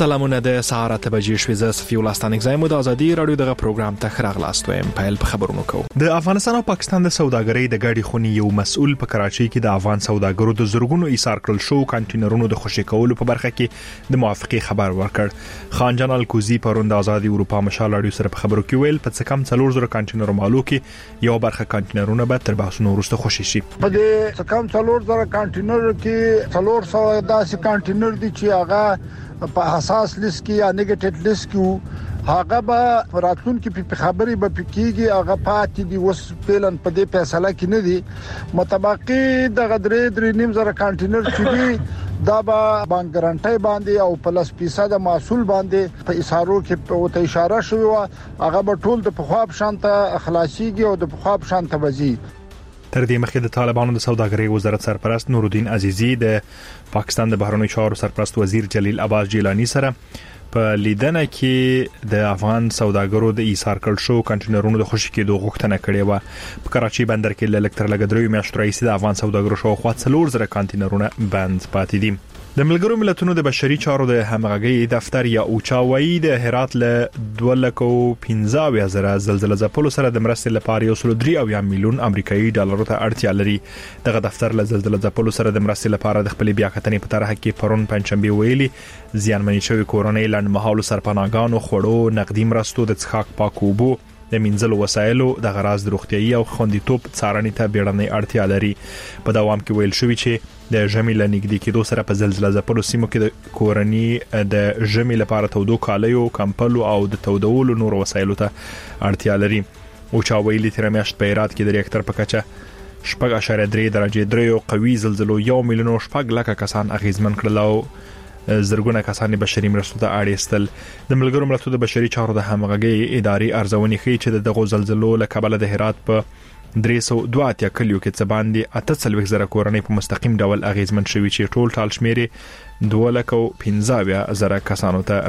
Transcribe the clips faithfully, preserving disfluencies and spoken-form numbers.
سلامونه د سهار اته بجې شوې ز صفي ولستان اگزایم د ازادي رادیو دغه پروګرام ته خراغلاست وایم پایل په خبرونو کو د افغانستان او پاکستان د سوداګرۍ د ګاډي خونی یو مسؤل په کراچۍ کې د افغان سوداګرو د زورګونو ایثار کړل شو کانټینرونو د خوشی کولو په برخه کې د موافقه خبر ورکړ خان جان الکوزی پروند ازادي اروپا مشال رادیو سره په خبرو کې ویل په څه کم څلور زره کانټینر مالو کې یو برخه کانټینرونه به تر بحثونو وروسته خوشی شي په دې څه کم څلور زره کانټینر کې څلور سوه داسې کانټینر دي چې هغه په حساس لیست کې یا نیگیټیو لیست کې هغه به راتلون کې په خبري به پکېږي هغه پاتې دي وس پلان په دې فیصله کې نه دي متبقي د غدرې درې نیم زره کانټینر چې دي دا به بانک ګارانټي باندې او پلس فیصد محصول باندې په اشارو کې په ته اشاره شوی و هغه به ټول د پخواب شانته اخلاصيږي او د پخواب شانته وځي تر دې مخکې د طالبانو د سوداګرۍ وزارت سرپرست نورالدین عزیزی د پاکستان د بهرنیو چارو سرپرست وزیر جلیل عباس جیلانی سره په لیدنه کې د افغان سوداګرو د ایثار کړل شو کانټینرونو د خوشی کېدو غوښتنه کړې و په کراچۍ بندر کې ل الکتر لګدري میاشتې رئیس د افغان سوداګرو شو خو څلور زره کانټینرونه بند پاتې دي د ملګرو ملتونو د بشري چارو د همغږي دفتر یا اوچاوي د هرات له دوه لک او پنځه زره زلزلې ځپلو سره د مرستې لپاره یو سل درې او میلیون امریکایي ډالر ته اړتیا لري دغه دفتر له زلزلې ځپلو سره د مرستې لپاره د خپل بیاکتنې په طرح کې پرون پنځمبي ویلي زیانمنې شوی کورونې لنډمهالو سرپناهګانو خوړو نقدي مرستو د څښاک پاکوبو د منځلو وسایلو د غراض د روغتيایي او خوندیتوب څارنې ته بیړنۍ اړتیا لري په دوام کې ویل شوی چې د ژمي لنګدي کېدو سره په زلزلې ځپلو سیمو کې د کورنۍ د ژمي لپاره تودو کالیو کمپلو او د تودولو نور وسایلو ته اړتیا لري او چا ویلي تر میاشت په هرات کې د ریاکټر په کچه شپږ اشاریه درې درجه درې قوي زلزلو یو میلیون شپږ لک کسان اغیزمن کړل او زرګونه کسان بشري مرستو ته اړیستل د ملګرو ملتونو د بشري چارو د همغږي اداري ارزونې ښیي چې دغه زلزلو له کبله د هرات په درې سوه دوه اتیا کلیو کې څه باندې اته څلوېښت زره کورنۍ په مستقیم ډول اغیزمن شوي چې ټول ټال شمیر دوه لک او پنځه زره کسانو ته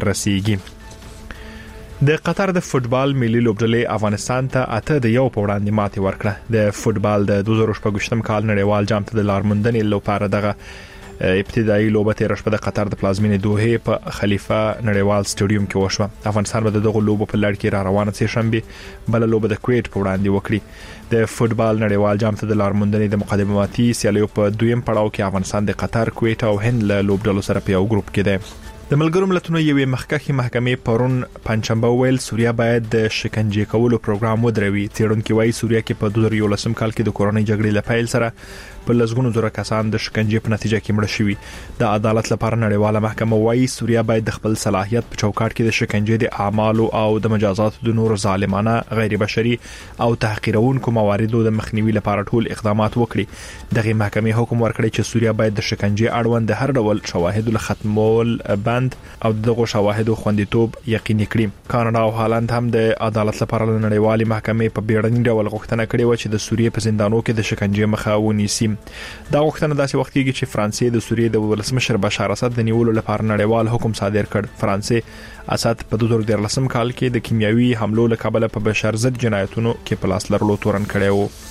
رسیږي د قطر د فوتبال ملي لوبډلې افغانستان ته اته د یو په وړاندې ماتې ورکړه د فوتبال د دوه زره شپږم کال نړیوال جام ته د لارموندنې لپاره دغه ابتدایي لوبه تیر شپه د قطر د پلازمینې دوحه په خلیفہ نړیوال سټیډیوم کې وشوه افغانستان به دغه لوبه په لړ کې را روانه سي شنبه بل لوبه د کویت په وړاندې وکړي د فوتبال نړیوال جام ته د لارموندنې د مقدماتي سیالیو په دویم پړاو کې افغانستان د قطر کویت او هند له لوبډلو سره په یو ګروپ کې دی د ملګرو ملتونو یوې مخکښې محکمې پرون پنځمبه ویل سوریه باید د شکنجه کولو پروګرام ودروي تیرونکو وايي سوریه کې په دوه زره یولسم کال کې د کورونی جګړې لپاره سره په لږونو زره کسان د شکنجه په نتیجه کې مړه شوي د عدالت لپاره نړیواله محکمه وايي سوریه باید د خپل صلاحیت په چوکاټ کې د شکنجه د اعمالو او د مجازات د نور ظالمانه غیر بشري او تحقیرونکو مواردو د مخنیوي لپاره ټول اقدامات وکړي دغه محکمې حکم ورکړی چې سوریه باید د شکنجه اړوند هر ډول شواهد له ختمول بند او دغه شواهد خوندیتوب یقیني کړي کاناډا او هالند هم د عدالت لپاره نړیوالې محکمې په بیړني ډول غوښتنه کړې و چې د سوریه په زندانونو کې د شکنجه مخه ونیسي دا غوښتنه داسې وخت کې چې فرانسې د سوریې د ولسمشر بشار اسد د نیولو لپاره نړیوال حکم صادر کړ فرانسې اسد په دوه زره دیارلسم کال کې د کیمیاوي حملو له کبله په بشر ضد جنایتونو کې په لاس لرلو تورن کړی و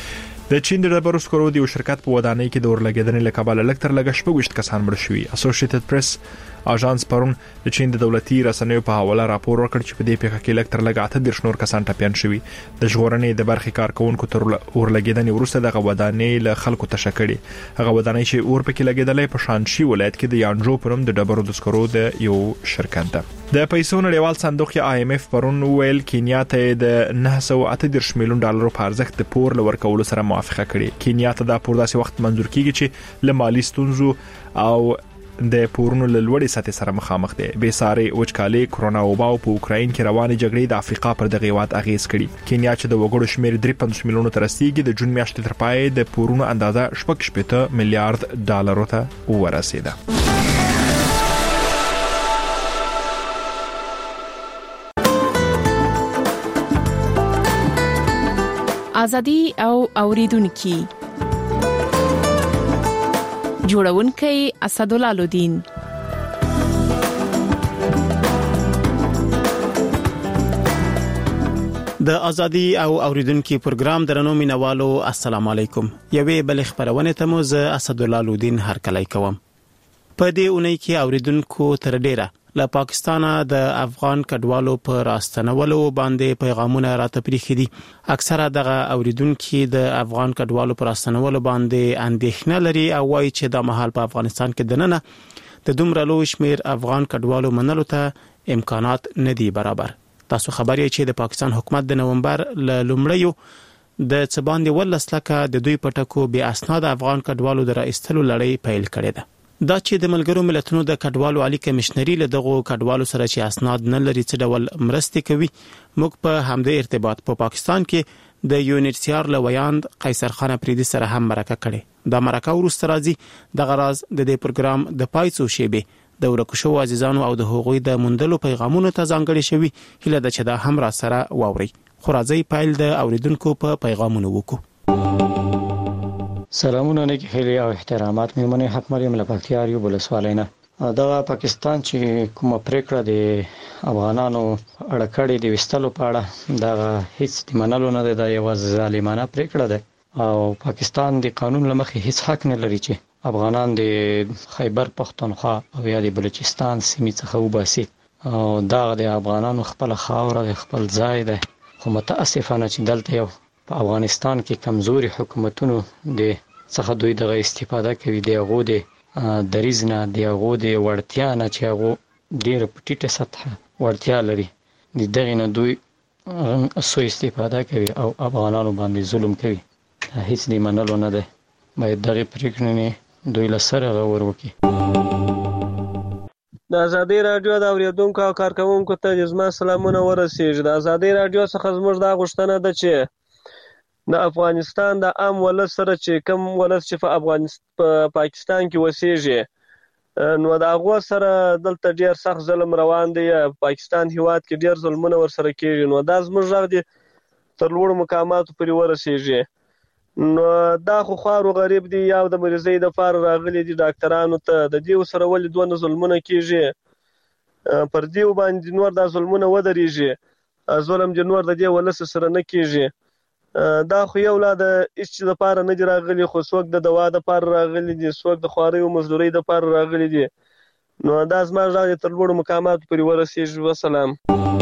د چین د ډبرو سکرو د یو شرکت په ودانۍ کې د اورلګیدنې له کبله لکتر لګ شپږ کسان مړ شوي اسوسییټډ پریس اژانس پرون د چین د دولتي رسنیو په حواله راپور ورکړ چې په دې پیښه کې لکتر لګ اته د شنور کسان ټپيان شوي د ژغورنې د برخې کارکونکو تر اورلګیدنې وروسته د ودانۍ له خلکو تشکړي هغه ودانۍ چې اور پکې لګیدلې په شانشي ولایت کې د یانجو پرم د ډبرو د سکرو د یو شرکت ده د پیسو نړیوال صندوق یا آی ایم اف پرون ویل کینیا ته د نه سوه اته دېرش میلیون ډالر په ارزښت د پور لور کولو سره موافقه کړې کینیا ته د پور داسې وخت منزور کیږي چې له مالی ستونزو او د پورونو له لوړې سطح سره مخامخ دي به ساري وچکالي کرونا وبا او په اوکرين کې روانه جګړې د افریقا پر دغه هیواد اغیز کړي کینیا چې د وګړو شمیر درې پنځوس میلیونو تر رسیدي د جون میاشتې تر پای د پورونو اندازه شپږ شپږ میلیارډ ډالر ته ورسیده ازادي او اوریدونکو جوړونکي اسدالله لودین د ازادي او اوریدونکو پروګرام درنو مینوالو السلام علیکم یوې بل خبرونه ته مو زه اسدالله لودین هرکلی کوم په دې اونۍ کې اوریدونکو تر ډیره له پاکستانه د افغان کډوالو پر راستنولو باندې پیغامونه راته پریخي دي. اکثره دغه اوریدونکو د افغان کډوالو پر راستنولو باندې اندېښنه لري او وايي چې د مهال په افغانستان کې دننه د دومره لوی شمیر افغان کډوالو منلو ته امکانات نه دي برابر. تاسو خبر یې چې د پاکستان حکومت د نومبر ل لومړیو د څباندې ولسلکه د دوی پټکو بیا اسناد افغان کډوالو د راستلو لړۍ پیل کړې ده. دا چې د ملګرو ملتونو د کډوالو عالی کمشنري له دغه کډوالو سره چې اسناد نه لري څه ډول مرستې کوي، موږ په همدې ارتباط په پاکستان کې د یونیسیار لویاند قیصر خان افریدي سره هم مرکه کړې. دا مرکه ورسته راځي د غراز د دې پروګرام د پایڅو شیبه د ورکشو عزیزانو او د هغوی د مندلو پیغامونو ته ځانګړي شوی. هله د چې دا هم را سره واوري. خو راځي پایل د اوریدونکو په پیغامونو وکړو. سلامونه نیکی خیلی او احترامات میمنه حق مریم لپاکتیاریو بلسوالینه. دا پاکستان چې کومه پریکړه د افغانانو اړکړې د وستلو په اړه دا هیڅ د منلو نه ده. دا یو ظالمانه پریکړه ده او پاکستان د قانون لمخې هیڅ حق نه لري چې افغانان د خیبر پختونخوا او یا د بلوچستان سیمې څخه وباسي. او دا د افغانانو خپل خاور خپل ځای ده. خو متاسفانه چې دلته یو په افغانستان کې کمزوري حکومتونو د څخه دوی دغه استفاده کوي. د هغو د دریځ نه د هغو د وړتیا نه چې هغو ډېره په ټیټه سطحه وړتیا لري د دغې نه دوی سوء استفاده کوي او افغانانو باندې ظلم کوي. هیڅ د منلو نه ده. باید دغې پرېکړې نه دوی له سره غور وکړي. د ازادي راډیو د اوریدونکو او کارکوونکو ته زما سلامونه ورسیږي. د ازادي راډیو څخه زموږ دا غوښتنه ده چې د افغانستان د عام ولس سره چې کم ولس چې په افغانستان په پاکستان کې وسیږي نو د هغه سره دلته ډیر سخت ظلم روان دی. پاکستان هیواد کې ډیر ظلمونه ورسره کیږي. نو دا زموږ غږ دی تر لوړو مقاماتو پورې ورسیږي. نو دا خو خوارو غریب دی یا د مریضۍ د فار راغلي دي ډاکټرانو ته د دې سره ولې دونه ظلمونه کیږي پر دې باندې نور دا ظلمونه ودرېږي. ظلم د نور د دې ولس سره نه کیږي. دا خو یو لا د هیڅ د پاره نه دی راغلی خو څوک د دوا د پاره راغلی دي څوک د خواري او مزدوري د پاره راغلی دي. نو دا زما ځای تر لوړو مقامات پورې ورسیږي. وسلام.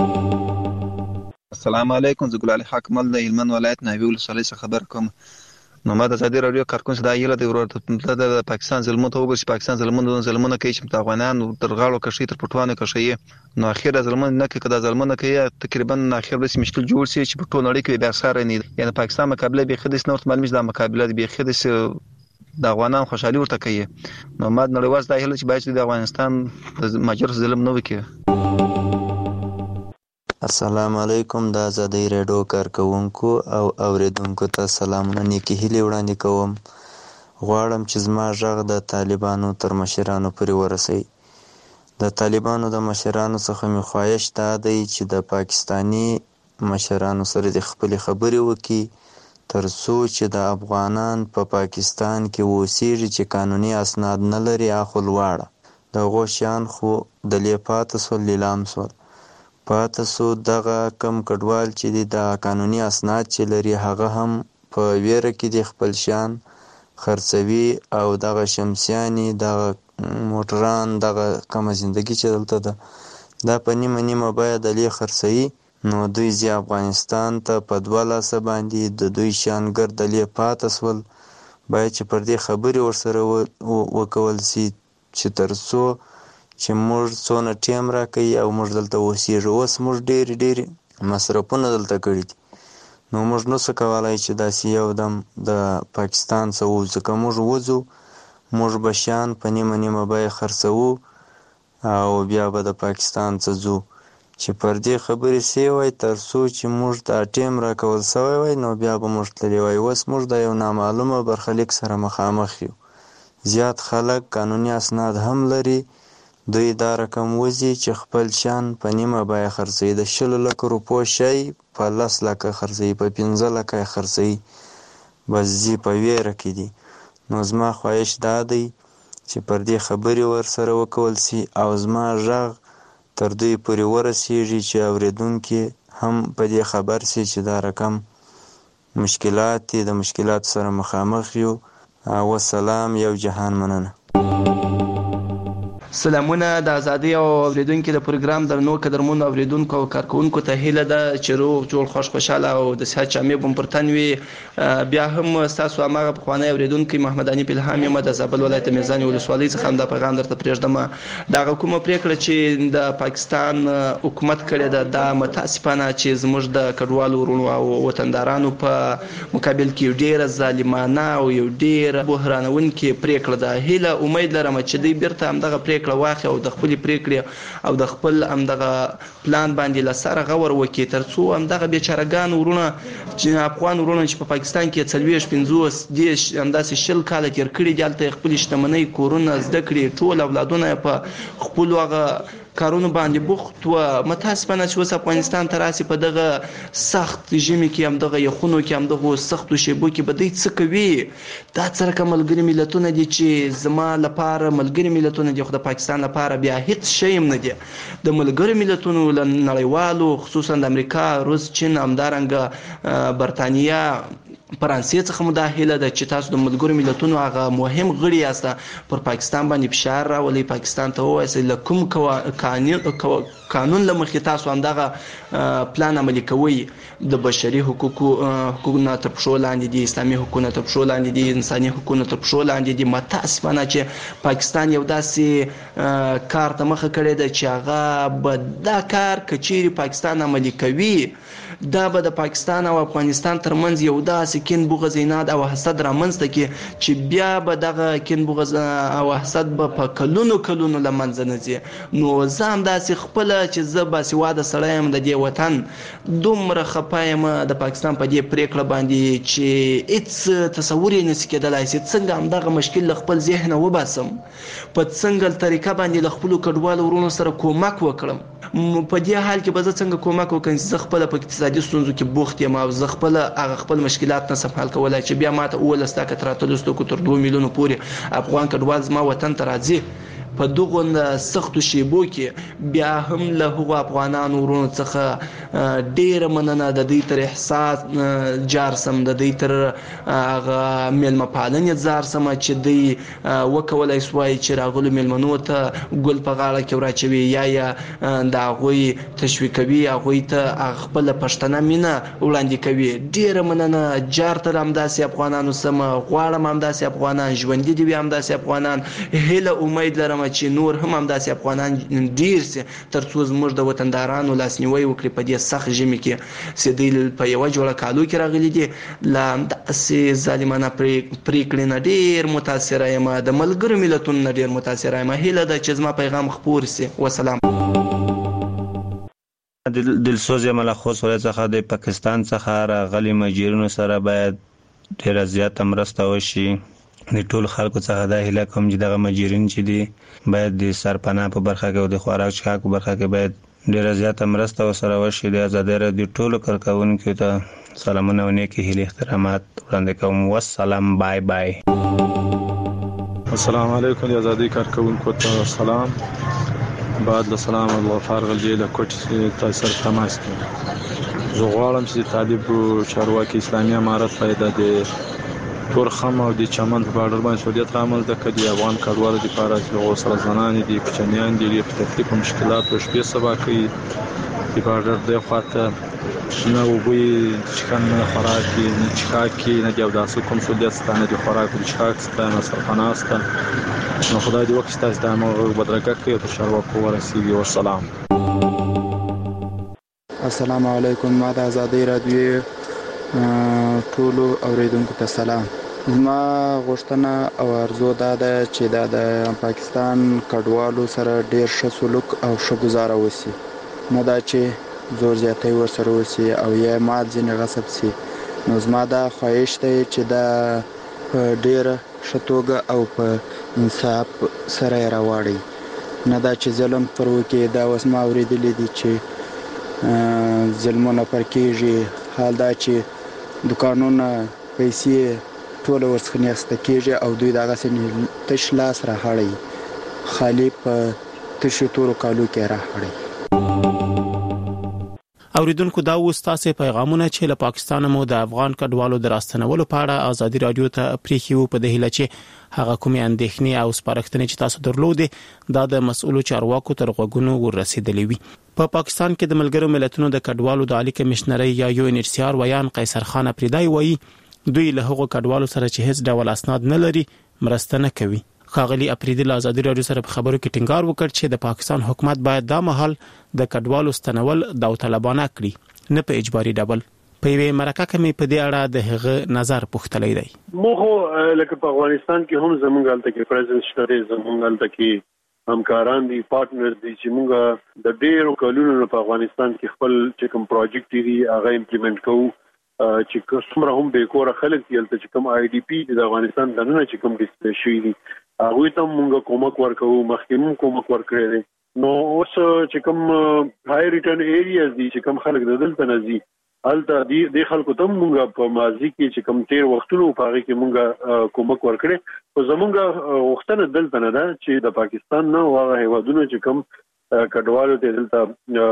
السلام علیکم. زه ګل علي حکمل د هلمند ولایت ناوی ولسوالۍ څخه خبر کوم. نو ما د ازادي راډیو کارکون څخه دا یله د ورته د پاکستان ظلمونه ته وګورئ. پاکستان ظلمونه ظلمونه کوي چې د افغانانو تر غاړو کشي تر پټوانه کشي. نو اخیره ظلمونه نه کوي. کدا ظلمونه کوي تقریبا اخر به مشکل جوړ شي چې په ټول نړۍ کې به سره نه. یعنی پاکستان مقابله به خدای نور معلومه ده مقابله به خدای د افغانانو خوشحالي ورته کوي. نو ما نړیواز دا هله چې باید د افغانستان د ماجر ظلم نه وکړي. السلام علیکم. د ازادي راډیو کارکوونکو او اوریدونکو ته سلامونه نیکی هیلې وړاندې کوم. غواړم چې زما غږ د طالبانو تر مشرانو پورې ورسوي. د طالبانو د مشرانو څخه مې خواهش دا دی چې د پاکستانی مشرانو سره د خپلې خبرې وکړي تر څو چې د افغانان په پا پاکستان کې اوسېږي چې قانوني اسناد نه لري اخو لواړه د هغو شیان خو د لیپاتو سو لیلام سو پاته سو. دغه کم کډوال چې دی د قانوني اسناد چې لري هغه هم په ویره کې د خپل شان خرڅوي او دغه شمسیانی دغه موټران دغه کم زندگی چې دلته ده دا په نیمه نیمه باید دلی خرڅوي. نو دوی زی افغانستان ته په دوه لاسه باندې د دوی شان ګردلی پاته سول. باید چې پر دې خبرې ورسره وکول سي چې تر څو چې موږ څونه ټیم راکوي او موږ دلته اوسېږو. اوس موږ ډېرې ډېرې مصرفونه دلته کړي دي. نو موږ نشو کولی چې داسې یو دم د پاکستان څخه ووځو. که موږ وځو موږ به شیان په نیمه نیمه بیه خرڅوو او بیا به د پاکستان څخه ځو. چې پر دې خبرې سوی وای تر څو چې موږ دا ټیم راکول سوی وای نو بیا به موږ تللی وای. اوس موږ د یو نامعلومه برخلیک سره مخامخ یو. زیات خلک قانوني اسناد هم لري. دوی دا رقم وځي چې خپل شان په نیمه بیه خرڅوي. د شلو لکو روپو شی په لس لکه خرڅوي په پنځه لکه خرڅوي. بس ځي په ویره کې دي. نو زما خواهش دا دی چې پر دې خبرې ورسره وکول سي او زما غږ تر دوی پورې ورسیږي چې اوریدونکي هم په دې خبر سي چې دا رقم مشکلات دي. د مشکلات سره مخامخ یو. والسلام. یو جهان مننه. سلامونه د ازادي او اوریدونکو د پروګرام درنو قدرمنو اوریدونکو او کارکونکو ته هیله ده چې روغ جوړ خوش خوشاله او د صحت جامع بم پرتن وي. بیا هم تاسو هغه په خوانه اوریدونکو محمد انیف الهام یم د زابل ولایت میزان ولسوالۍ څخه د پیغام درته پرېږدم. دا کومه پریکړه چې د پاکستان حکومت کړې ده دا متاسفانه چې زموږ د کډوالو ورونو او وطندارانو په مقابل کې ډیره ظالمانه او یو ډیره بحرانونکې پریکړه ده. هیله امید لرم چې دوی بیرته همدغه پریکړه واخلي او د خپل پریکړې او د خپل همدغه پلان باندې لسره غور وکړي ترڅو همدغه بیچارهګان ورونه چې افغان ورونه چې په پاکستان کې څلوېښت پنځوس دیش همداسې شل کاله تیر کړي دي هلته خپل شتمنۍ کورونه زده کړي ټول اولادونه په خپلو هغه کارونو باندې بوخت و. متاسفانه چې اوس افغانستان ته راسي په دغه سخت ژمي کې همدغه یخونو کې همدغه سختو شیبو کې به دوی څه کوي؟ دا څه رقم ملګري ملتونه دي چې زما لپاره ملګري ملتونه دي خو د پاکستان لپاره بیا هیڅ شی هم نه دي. د ملګري ملتونو نړیوالو خصوصا د امریکا روس چین همدارنګه برتانیا فرانسې څخه مداخله ده چې تاسو د ملګرو ملتونو هغه مهم غړي یاست پر پاکستان باندې فشار راولي پاکستان ته وایي له کوم قانون قانون لمخې تاسو همدغه پلان عملي کوي. د بشري حقوقو حقوقونه تر پښو لاندې دي اسلامي حقوقونه تر پښو لاندې دي انساني حقوقونه تر پښو لاندې دي. متاسفانه چې پاکستان یو داسې کار ته مخه کړی ده چې هغه به دا کار کچېرې پاکستان عملي کوي دا به د پاکستان او افغانستان ترمنځ یو داسې کین بغض عناد او حسد رامنځته کې چې بیا به دغه کین بغض او حسد به په کلونو کلونو له منځه نه ځي. نو زه همداسې خپله چې زه باسواده سړی یم د دې وطن دومره خفه یم د پاکستان په دې پرېکړه باندې چې هېڅ تصور یې نشي کېدلی چې څنګه همدغه مشکل له خپل ذهنه وباسم په څنګه طریقه باندې له خپلو کډوالو ورونو سره کومک وکړم. په دې حال کې به زه څنګه کومک وکړم چې زه خپله په اقتصادي ستونزو کې بوخت یم او زه خپله هغه خپل مشکلات نسم حل کولی چې بیا ماته اوولس تاکه تر اتلس توکو تر دوه میلیونو پورې افغان کډوال زما وطن ته راځي. په دغه سختو شیبو کې بیا هم له هغو افغانانو ورونو څخه ډیره مننه د دوی تر احساس جار سم د دوی تر هغه میلمه پالنې ځار سم چې دوی وکولی سوای چې راغلو میلمنو ته ګل په غاړه کې وراچوي یا یا د هغوی تشویقوي هغوی ته خپله پښتنه مینه وړاندې کوي. ډیره مننه جار تر همداسې افغانانو سم غواړم همداسې افغانان ژوندي دي وي همداسې افغانان. هیله امید لرم چې نور هم همداسې افغانان ډیر سي ترڅو زموږ د وطندارانو لاسنیوی وکړي په دې سخت ژمي کې چې دوی په یوه جوړه کالو کې راغلي دي. له همداسې ظالمانه پرېکړې نه ډیر متاثره یم د ملګرو ملتونو نه ډیر متاثره یم. هیله ده چې زما پیغام خپور سي. وسلام. دلسوز یم له خوست ولایت څخه د پاکستان څخه راغلي مهاجرینو سره باید ډیره زیاته مرسته وشي. د ټول خلکو څخه دا هیله کوم چې دغه مهاجرین چې دي باید د سرپناه په برخه کې او د خوراک څښاک په برخه کې باید ډیره زیاته مرسته ورسره وشي. د ازادۍ راډیو ټولو کارکوونکو ته سلامونه او نیکې هیلې احترامات وړاندې کوم. والسلام. بای بای. السلام علیکم د ازادۍ کارکوونکو ته سلام. بعد له سلام الله فارغ الجیل کوټ تاسو سره تماس کوم. زه غواړم چې طالب چارواکي اسلامي امارت پیدا د تورخم او د چمن په بارډر باندې سعودیت عمل د کدي افغان کډوالو لپاره چې هغه سره زنانې دي کوچنیان دي په تکلیف او مشکلات او شپې سبا کوي د بارډر د خواته نه وګوي چې کنه خوراک نه چکاکي نه دی او داسې کوم سعودیت ستانه د خوراک او چکاک ستانه سرپناسته نو خدای دې وکړي تاسو د امر بدرګه کوي او شروع ورسیږي. والسلام. السلام علیکم. ما د ازادۍ راډیو ټولو اوریدونکو ته سلام. زما غوښتنه او ارزو دا ده چې دا د پاکستان کډوالو سره ډیر ښه سلوک او ښه گزاره وسی نه دا چې زور زیاتی ورسره وسی او یا مال ځینې غصب سي. نو زما دا خواهش دی چې دا په ډیره ښه توګه او په انصاف سره یې راواړي نه دا چې ظلم پر وکړي. دا اوس ما اورېدلی دي چې ظلمونه پر کېږي. حال دا چې دوکانونه پیسې ټول ورڅخه نیسته کېږي او دوی دغسې تش لاس راهړی خالي په تشو تورو کالو کې راهړی. اوریدونکو دا وستاسه پیغامونه چې له پاکستان مو د افغان کډوالو دراستنولو په اړه ازادي رادیو ته پریخیو په دهیله چې هغه کومې اندېښنې او سپارښتنې چې تاسو درلودې دا د مسؤلو چارواکو تر غوږونو ورسېدلې وي. په پا پاکستان کې د ملګرو ملتونو د کډوالو د عالی کمشنري یا یو ان ایچ سی آر ویان قیصر خان اپریدای وایي دوی له هغو کډوالو سره چې هیڅ ډول اسناد نه لري مرسته نه کوي. ښاغلي اپریدي له ازادي رادیو سره په خبرو کې ټینګار وکړ چې د پاکستان حکومت باید دا مهال د کډوالو ستنول داوطلبانه کړي نه په اجباري ډول. په یوه مرکه کې مې په دې اړه د هغه نظر پوښتلی دی. موږ لکه په افغانستان کې هم زموږ حالت کې پریزنس شته، زموږ حالت کې همکاران دي، پارټنر دي چې موږ د ډېرو کلونو په افغانستان کې خپل چې کوم پروجیکټ دي هغه امپلیمنٹ کوو چې څومره هم به کور خلک دي چې کوم آی ډی پی د افغانستان دنه چې کوم ډیسپلیس شوی دي هغه ته موږ کومک ورکو، مخکې کومک ورکړی دی. نو اوس چې کوم هاي ریټرن ایریاز دي چې کوم خلک د دلته نزي الته دي د خلکو ته موږ په ماضي کې چې کوم تیر وختونو په هغه کې موږ کومک ورکړي. خو زموږ وختونه دلته نه ده چې د پاکستان نه هغه هیوادونو چې کوم کډوالو ته دلته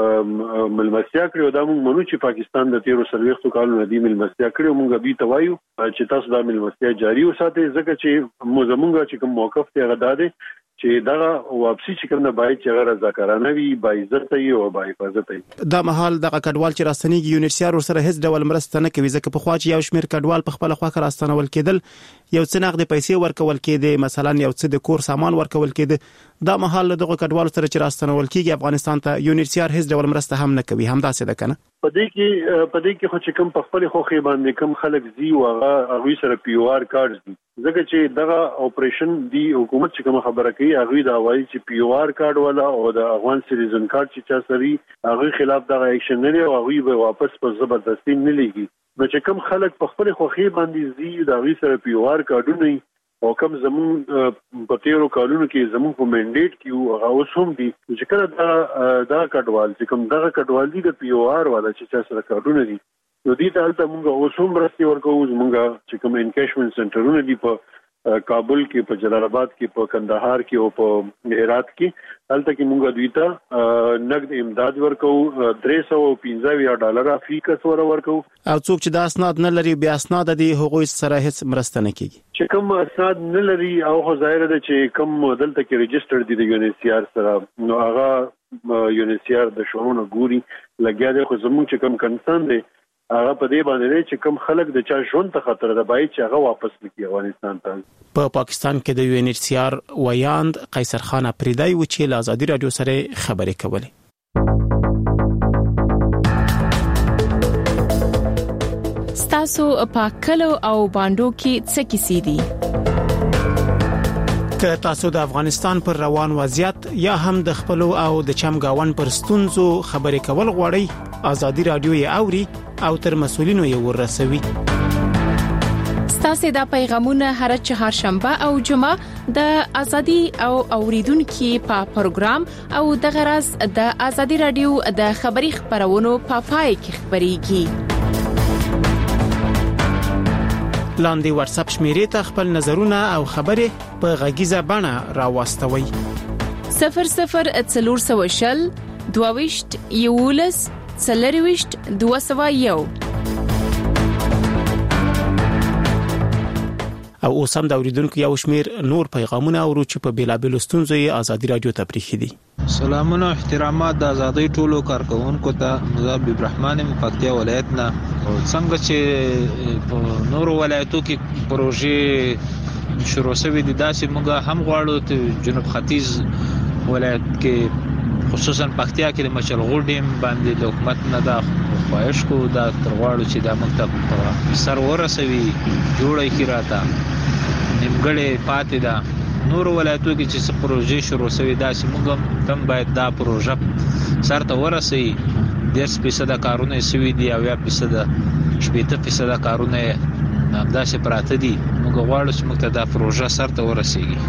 ملمستیا کړو دا موږ منو چې پاکستان د تیرو سلويختو کالونو دی ملمستیا کړو. موږ به توایو چې تاسو دا ملمستیا جاری وساتئ ځکه چې موږ زموږ چې کوم موقف ته غدا دي چې دا واپسی چې کوم نه باید چې غیر رضاکارانه وي، با عزت وي او با حفاظت وي. دا مهال د کډوال چې راستنیږي یو ان ایچ سی آر سره هیڅ ډول مرسته نه کوي ځکه په خوا چې یو شمیر کډوال په خپل خوا کې راستنول کېدل، یو څه نقد پیسې ورکول کېده، مثلا یو څه د کور سامان ورکول کېده. دا مهال دغه کډوال سره چې راستنول کېږي افغانستان ته یو ان ایچ سی آر هیڅ ډول مرسته هم نه کوي. هم دا څه ده کنه؟ په دې کې په دې کې خو چې کوم په خپل خوخي باندې کوم خلک زی او هغه سره پی او آر کارت دي ځکه چې دغه اپریشن دی حکومت چې کوم خبره کوي هغه دا وایي چې پی او آر کارت والا او د افغان سټیزن کارت چې چا سری هغه خلاف دغه اکشن نه لري او هغه به واپس په زبردستی نه لګي. نو چې کوم خلک په خپل خوخي باندې زی دا هغه سره پی او آر کارتونه او کوم زمون په تیرو کالونو کې زمون په منډیټ کې هغه اوس هم دي چې کله دا دا کډوال چې کوم دغه کډوال دي د پی او آر والا چې چا سره کارتونه دي نو دې ته البته موږ اوس هم راستي ورکوو. موږ چې کوم انکیشمنت سنټرونه دي په کابل کې، په جلال آباد کې، په کندهار کې او په هرات کې البته کې موږ دوی ته نقد امداد ورکوو درې سوه پنځه ډالر فی کس ور ورکوو. او څوک چې دا اسناد نه لري بیا اسناد دي هغوی سره هیڅ مرسته نه کوي. چې کوم اسناد نه لري او خو ظاهر ده چې کوم دلته کې ريجستر دي د یو ان ایچ سی آر سره نو هغه یو ان ایچ سی آر د شورونه ګوري لګیا دي. خو زموږ چې کوم کنسرن دي هغه په دې باندې چې کوم خلک د چا ژوند ته خطر ده باید چې هغه واپس نکړي افغانستان ته. په پاکستان کې د یو ان ایچ سی آر ویاند قیصر خان اپریدای و چې له ازادي رادیو سره خبرې کولې. ستاسو په کلو او باندو کې څه کیسې دي؟ که تاسو د افغانستان پر روان وضعیت یا هم د خپل او د چمګاون پر ستونزو خبرې کول غواړئ ازادي رادیو یې اوري او تر مسولینو یې ورسوي. ستاسو د پیغامونه هر چهارشنبه او جمعه د ازادي او اوریدونکو په پروګرام او د غرض د ازادي رادیو د خبري خبرونو په پای کې خبريږي. لاندې واتس اپ شمیرې ته خپل نظرونه او خبرې په غږیزه بڼه راوستوي. صفر صفر څلور سوه شل دوه یولس څلرويشت دوه سوه یو. او اوس هم د اوریدونکو یو شمیر نور پیغامونه او چې په بیلابل ستونزو یې ازادي رادیو ته پریخي دي. سلامونه احترامات د ازادي ټولو کارکونکو ته. مزاب ابراهیم پکتیا ولایت نه څنګه چې په نورو ولایتو کې پروژې شروع شوې دي داسې موږ هم غواړو ته جنوب ختیځ ولایت کې خصوصا پکتیا کې د مچلغو ډیم باندې د حکومت نه دا خواهش کو دا تر غواړو چې دا مکتب سر ورسوي جوړه کی راته نیمګړې پاتې ده. نور ولایتو کې چې پروژې شروع شوې داسې موږ هم باید دا پروژه سر ته ورسوي. دېرش فیصده کارونه شوي دي او یا فیصده شپېته فیصده کارونه همداسې پراته دي. موږ غواړو چې موږ ته دا پروژه سر ته ورسیږي.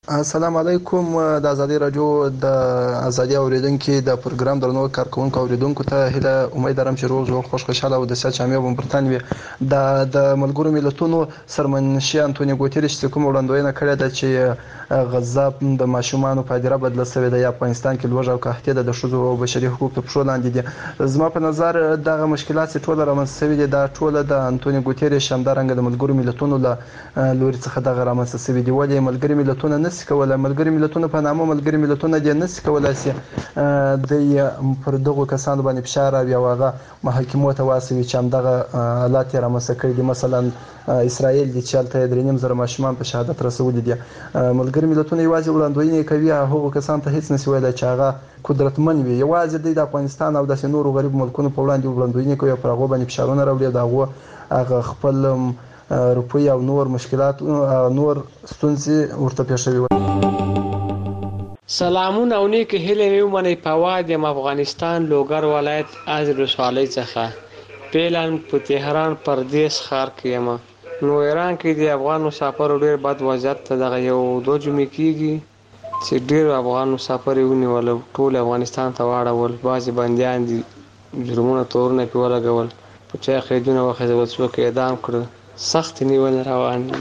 السلام علیکم. د ازادي رادیو د ازادي اوریدونکو د پروګرام درنو کارکونکو اوریدونکو ته هله امید لرم چې روغ جوړ خوش خوشاله او د سیاست شامل ومبرتان وي. د د ملګرو ملتونو سرمنشي انټونیو ګوتریش کوم وړاندوینه کړې ده چې غزا د ماشومان په اړه بدل شوې ده یا افغانستان کې لوږه او قحطي د شذو او بشري حقوقو په شو لاندې دي. زما په نظر دغه مشکلات ټول رامنځته شوي دي دا ټول د انټونیو ګوتریش همدارنګ د ملګرو ملتونو له لوري څخه دغه رامنځته شوي دي. ولې ملګري ملتونه نه کوله ملګری ملتونه په نامه ملګری ملتونه د نس کولای شي د پر دغه کسانو باندې فشار او هغه محاکمو ته واسوي چې هم دغه حالات رامنځته کړي دي. مثلا اسرائیل د چالتې درې نیم زره ماشومان په شهادت رسولي دي. ملګری ملتونه یوازې وړاندوینه کوي هغه کسان ته هیڅ نشي ویلای چې هغه قدرتمن وي. یوازې د افغانستان او د نورو غریب ملکونو په وړاندې وړاندوینه کوي پر هغه باندې فشارونه راوړي دا هغه خپل روپی او نور مشکلات نور ستونزې ورته پیښوي. سلامونه او نیک هیله مې ومنئ په واد یم افغانستان لوګر ولایت از ولسوالۍ څخه پیلان په تهران پردیس ښار کې یم. نو ایران کې د افغان مسافرو ډېر بد وضعیت ته دغه یو دوه جمعې کېږي چې ډېر افغان مسافر یې ونیول ټول افغانستان ته واړول. بعضې بندیان دي جرمونه تورونه پرې ولګول په چا قیدونه وخېځول څوک اعدام کړه. سخت نیول روان دي.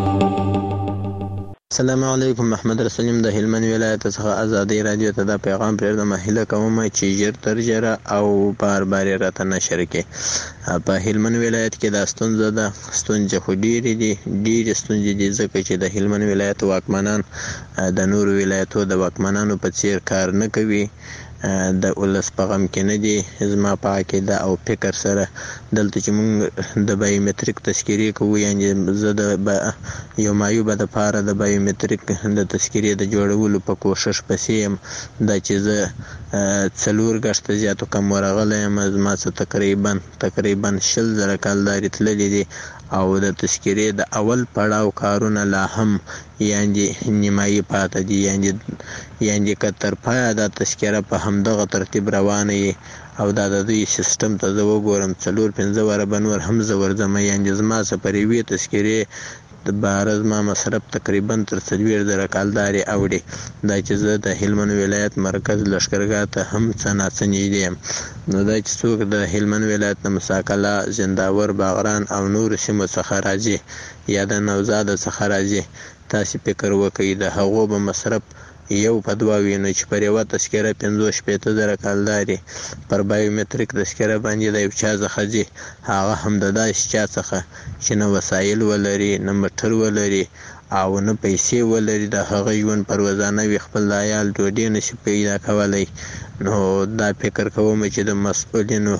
السلام علیکم. محمد رسول یم د هلمند ولایت څخه ازادي رادیو ته د پیغام پرېږدم. هیله کوم چې ژر تر ژره او بار بار راته نشر کړي. په هلمند ولایت کې د ستونزه ده ستونزې خو ډېرې دي ډېرې ستونزې دي ځکه چې د هلمند ولایت واکمنان د نورو ولایتو د واکمنانو په څیر کار نه کوي د ولس په غم کې نه دي. زما په عقیده او فکر سره دلته چې موږ د بایومتریک تذکیرې کوو یعنې زه د یو معیوبه دپاره د بایومتریک د تذکیرې د جوړولو په کوشش پسې یم. دا چې زه څلور ګشته زیاتو کم ورغلی یم. زما څه تقریبا تقریبا شل زره کالدارې تللي دي او د تذکیرې د اول پړاو کارونه لا هم یعنې نیمایي پاته دي. یعنې یعنې که تر پایه دا تذکیره په همدغه ترتیب روانه وي او دا د دوی سیستم ته زه وګورم څلور پنځه واره به نور هم زه ورځم. یعنې زما څه پر یوې تذکیرې د باره زما مصرف تقریبا تر څلوېښت زره کالدارې اوړي. دا چې زه د هلمند ولایت مرکز لښکرګاه ته هم څه ناڅه نږدې یم. نو دا چې څوک د هلمند ولایت د مساکله زنداور باغران او نورو سیمو څخه راځي یا د نوزاده څخه راځي تاسې فکر وکړئ د هغو به مصرف یو په دوه وي نو چې پر یوه تذکره پنځوس شپېته زره کالدارې پر بایومتریک تذکره باندې د یو چا څخه ځي هغه هم د داسې چا څخه چې نه وسایل ولري نه موټر ولري او نه پیسې ولري د هغه ژوند پر روزانه وي خپل د عیال ډوډۍ نشي پیدا کولی. نو دا فکر کوم چې د مسؤلینو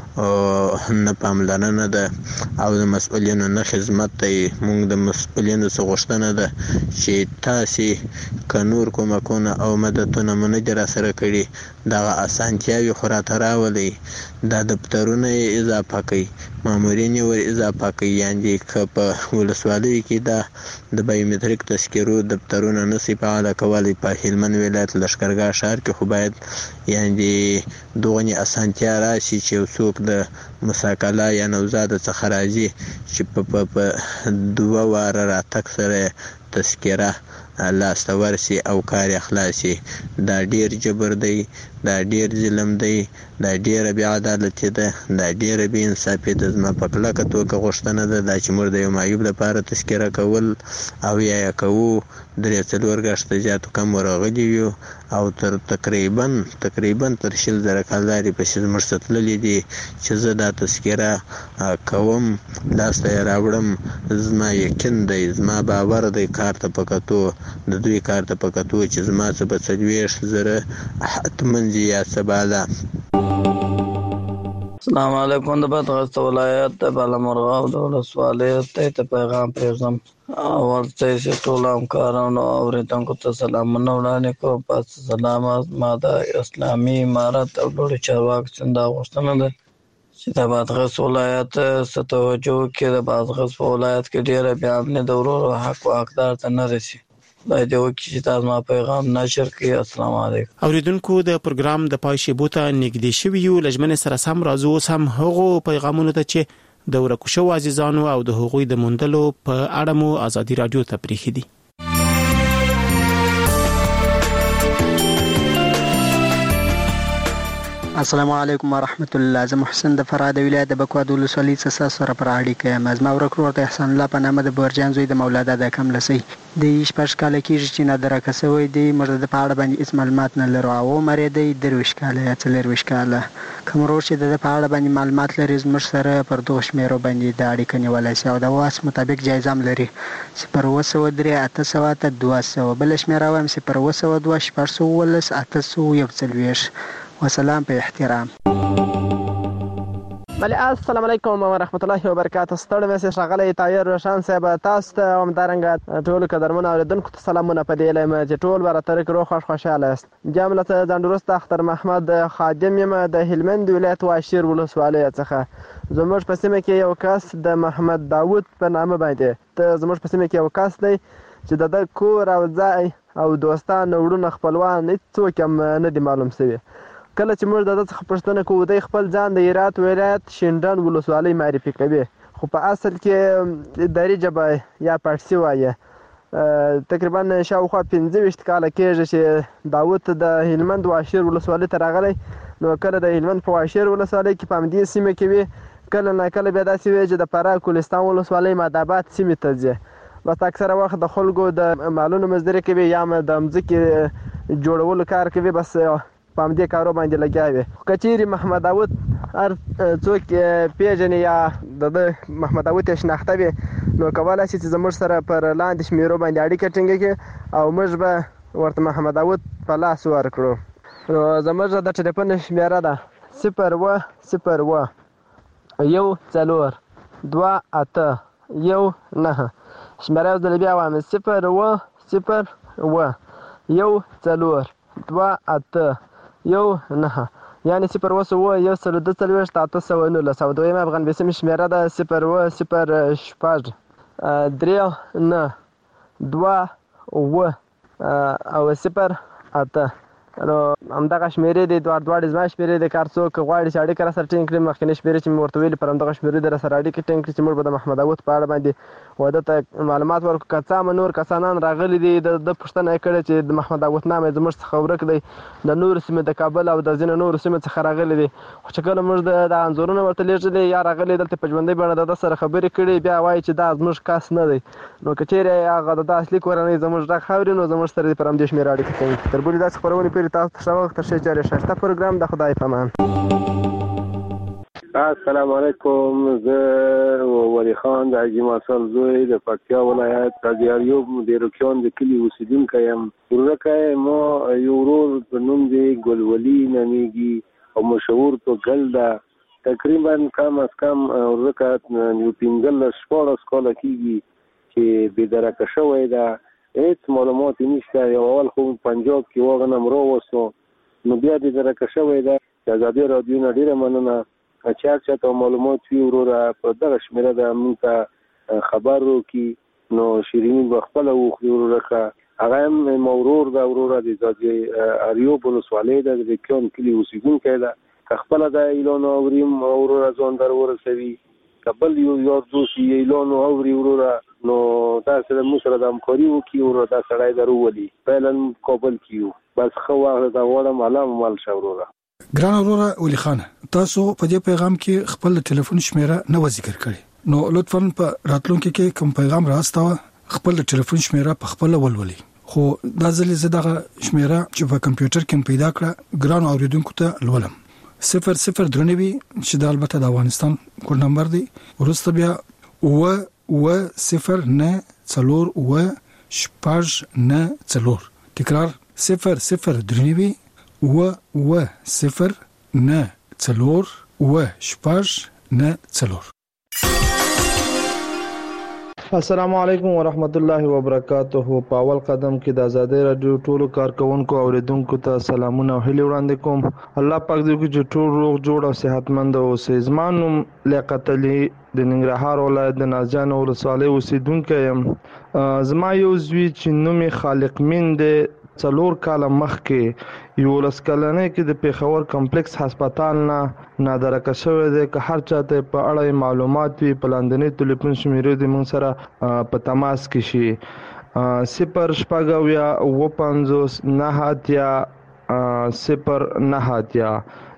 نه پاملرنه ده او د مسؤلینو نه خدمت دی. موږ د مسؤلینو څخه غوښتنه ده چې تاسې که نور کومکونه او مددونه مو نه دي راسره کړي دغه اسانتیاوې خو راته راولئ. دا دفترونه یې اضافه کوي مامورین یې ور اضافه کوي. یعنې که په ولسوالیو کې دا د بایومتریک تذکرو دفترونه نشي فعاله کولی په هلمند ولایت لښکرګاه ښار کې خو باید یعنې دغنې اسانتیا راشي چې یو څوک د مساکله یا نوزاده څخه راځي چې په دوه واره راتګ سره تذکره لاسته ورسي او کار یې خلاص شي. دا ډېر جبر دی دا ډېر ظلم دی دا ډېره بې عدالتي ده دا ډېره بې انصافي ده. زما په کلکه توګه غوښتنه ده دا چې موږ د یو معیوب لپاره تذکره کول او یا یې کوو درې څلور ګشته زیاتو کم ورغلي یو او تر تقریبا تقریبا تر شل زره کالدارې پسې زموږ څه تللي دي چې زه دا تذکره کوم لاسته یې راوړم. زما یقین دی زما باور دی کار ته په کتو د دوی کار ته په کتو چې زما څه به څلوېښت زره حتماً ځي یا څه بالا. السلام علیکم. د بدغسته ولایت د بالامرغاب د ولسوالۍ ته پیغام پرېږدم. اول ته چې ټولو همکارانو او اورېدونکو ته سلامونه وړاندې کوم. پس سلامات ما د اسلامي امارت او لوړو چارواکو څخه دا غوښتنه ده چې د بادغیس ولایت څه توجه وکړي. د بادغیس په ولایت کې ډېره بې امني د ورورو حق و حقدار ته نه رسي. خدای دې وکړي چې تاسو ما پیغام نشر کړي. السلام علیکم. اوریدونکو د پروګرام د پای شیبو ته نږدې شوي یو. لږمنې سره سم راځو اوس هم هغو پیغامونو ته چې د ورکو شوو عزیزانو او د هغوی د موندلو په اړه مو ازادي رادیو ته پرېښي دي. السلام علیکم ورحمت الله. زه محسن د فراه د ولایت د بکواد ولسوالۍ څخه سره پر اړیکه یم. زما ورک ورور د احسان الله په نامه د برجان زوی د مولاده د کملسي د شپږ کال کېږي چې نادره کسوي دی مرده د پاړه باندې هیڅ معلومات نه لرو او مری دی درویش کال یا څلرویش کال کوم ورور چې د پاړه باندې معلومات لري زموږ سره پر دوه شمیرو باندې د اړیکه نیولای شي او د واس مطابق جایزه هم لري صفر اوه سوه درې اته سوه اته دوه سوه بل شمیره وایم صفر اوه سوه دوه شپږ سوه اوولس اته سوه یو څلوېښت وسلام په احترام. بله السلام علیکم ورحمت الله وبرکاته. ستړی مې سه ښاغلی طاهر روشن صاحب تاسو ته همدارنګه ټولو قدرمنو اورېدونکو ته سلامونه په دې هیله یم چې ټول به راته روغ خوښ خوشحاله یاست. جمله ته ځانډوروست اختر محمد خادم یم د هلمند ولایت واشیر ولسوالۍ څخه. زموږ په سیمه کې یو کس د محمد داود په نامه باندې ته زموږ په سیمه کې یو کس دی چې د ده کور او ځای او دوستان وروڼه خپلوان هېڅوک هم نه دي معلوم شوي. کله چې موږ د ده څخه پوښتنه کوو دی خپل ځان د هرات ولایت شینډنډ ولسوالۍ معرفي کوي خو په اصل کې دري ژبه یا پارسي وایي. تقریبا شاوخوا پنځه ویشت کاله کېږي چې داود د هلمند واشیر ولسوالۍ ته راغلی نو کله د هلمند په واشیر ولسوالۍ کې په همدې سیمه کې وي کله نه کله بیا داسې وي چې د فراه کوهستان ولسوالۍ ماداباد سیمې ته ځي. بس اکثره وخت د خلکو د مالونو مزدوري کوي یا هم د مځکې جوړولو کار کوي بس په همدې کارو باندې لګیا وي. که چیرې محمد داود هر څوک پیژني یا د ده محمد داود یې شناخته وي نو کولی شي چې زموږ سره پر لاندې شمیرو باندې اړیکه ټینګه کړي او موږ به ورته محمد داود په لاس ورکړو. نو زموږ د ټلیفون شمیره ده صفر اوه صفر اوه یو څلور دوه اته یو نهه. شمیره یو ځل بیا وایم صفر اوه صفر اوه یو څلور دوه اته یو نهه یعنې صفر اوه سوه یو سل دوه څلوېښت اته سوه نولس او دویم افغان بیسیم شمیره ده صفر اوه صفر شپږ درې نه دوه اوه او صفر اته. نو همدغه شمیرې دي دواړه دواړې زما شمیرې دي. کار څوک غواړي چې اړیکه راسره ټینګ کړي مخکینۍ شمیرې چې مې ورته ویلي پر همدغه شمیرې دي راسره اړیکه ټینګ کړي چې موږ به د محمد داود په اړه باندې واده ته معلومات ورکړو. که څه هم نور کسانان راغلي دي د ده پوښتنه یې کړې چې د محمد داود نام یې زموږ څخه ورک دی د نورو سیمې د کابل او د ځینو نورو سیمو څخه راغلي دي خو چې کله موږ د انځورونه ورته لیږلي یا راغلي دلته په ژوندۍ بڼه د ده سره خبرې کړي بیا وایي چې دا زموږ کس نه دی. نو که چیرې هغه د ده اصلي کورنۍ زموږ غږ اوري نو زموږ سره دې پر همدې شمېره اړیکه کوي. تر بلې داسې خپرونې پورې تاسو ته ښه وخت ښه چارې ښایسته پروګرام د خدای په امان. السلام علیکم. زه ولی خان د حاجي ماسل زوی د پکتیا ولایت د دیاریوب د روکیان د کلي اوسیدونکی یم. ورکه ما یو ورور په نوم دی ګلولي نومیږي او مشهور په ګل ده. تقریبا کم از کم ورکه یو پنځلس شپاړس کاله کېږي چې بېدرکه شوی ده. هېڅ معلومات یې نشته. یو اول خو پنجاب کې واغنم راوستو نو بیا بېدرکه شوی ده. د ازادي راډیو نه ډېره مننه چې هر چاته معلومات وي وروره په دغه شمېره ده موږ ته خبر وکړي نو شیریني به خپله وخوري وروره ښه. هغه هم زما ورور ده وروره د ازادي اریوب ولسوالۍ ده د ریکیان کلي اوسېدونکی ده. که خپله دا اعلان اوریم وروره ځان در ورسوي که بل یو یار دوست یې اعلان اوري وروره نو داسې د موږ سره د همکاري وکړي وروره دا سړی در وولي. فعلا کابل کې یو بس ښه وخت دا غواړم الله مو مل شه وروره. ګران وروره ولی خان تاسو په دې پیغام کې خپل ټلیفون شمیره نه و ذکر کړی نو لطفا په راتلونکي کې کوم پیغام راستاوه خپل ټلیفون شمیره په خپل ولولي. خو دا ځلې زه دغه شمیره چې په کمپیوټر کې پیدا کړه ګران اوریدونکو ته لولم صفر صفر درنوي چې د البته د افغانستان کوډ نمبر دی ورسته بیا اوه اوه صفر نه څلور اوه شپږ نه څلور. تکرار صفر صفر درنوي اوه اوه صفر نه څلور اوه شپږ نه څلور. السلام علیکم ورحمت الله وبرکاته. په اول قدم کې د ازادي رادیو ټولو کارکونکو او اوریدونکو ته سلامونه او هیلې وړاندې کوم. الله پاک دې وکړي چې ټول روغ جوړ او صحتمند اوسئ. زما نوم لیاقت علي د ننګرهار ولایت د نازجان ولسوالۍ اوسیدونکی یم. زما یو زوی چې نوم یې خالق مین دی څلور کاله مخکې یولس کلنۍ کې د پېښور کمپلیکس هسپتال نه نادرکه شوی دی. که هر چاته په اړه معلومات وي په لاندنۍ ټلیفون شمیرې دې موږ سره په تماس کې شي صفر شپږ اویا اوه پنځوس نهه اتیا صفر نهه اتیا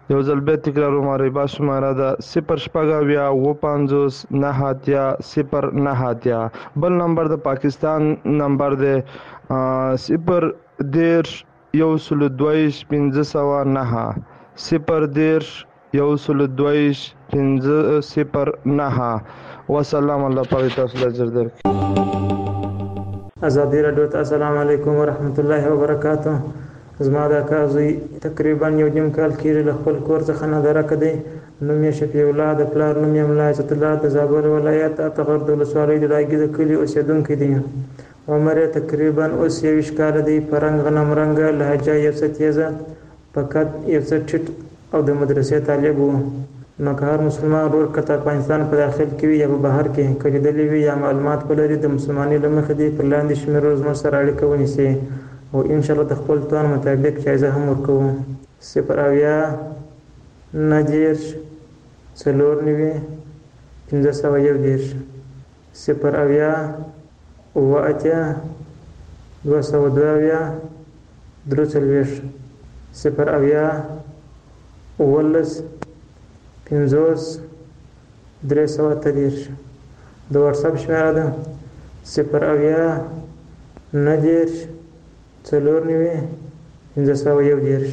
یو ځل به تکراروم ریبا شماره ده صفر شپږ اویا اوه پنځوس نهه اتیا صفر نهه اتیا. بل نمبر د پاکستان نمبر دی صفر دېرش یو سلو دویش پنځه سوه نهه صفر دېرش یو سلو دویش پنځه صفر نهه. وسلام. الله پاک تاسو ته اجر درکړي. ازادي راډیو ته السلام علیکم ورحمت الله وبرکاتہ. زما د کازوی تقریبا یو نیم کال کېږي له خپل کور څخه نه درک دی. نوم یې شفیع الله د پلار نوم یې ملا عزت الله د زابل ولایت اتغر د ولسوالۍ د لاګي د کلي اوسېدونکی دی. عمر یې تقریبا اوس یویشت کاله دی. په رنګ غنم رنګه لهجه یو څه تیزه په قد یو څه ټیټ او د مدرسې طالب و. نو که هر مسلمان ورور که د افغانستان په داخل کې وي یا په بهر کې که لیدلی وي یا معلومات ولري د مسلمانۍ له مخې دې پر لاندې شمېرو زموږ سره اړیکه ونیسي او انشاءالله د خپل توان مطابق جایزه هم ورکوو. صفر اویا نهه دېرش څلور نوي پنځه سوه یو دېرش صفر اویا اوه اتیا دوه سوه دوه اویا درې څلوېښت صفر اویا اوولس پنځوس درې سوه اته دېرش. د واتساپ شمېره ده صفر اویا نهه دېرش څلور نوي پنځه سوه یو دېرش.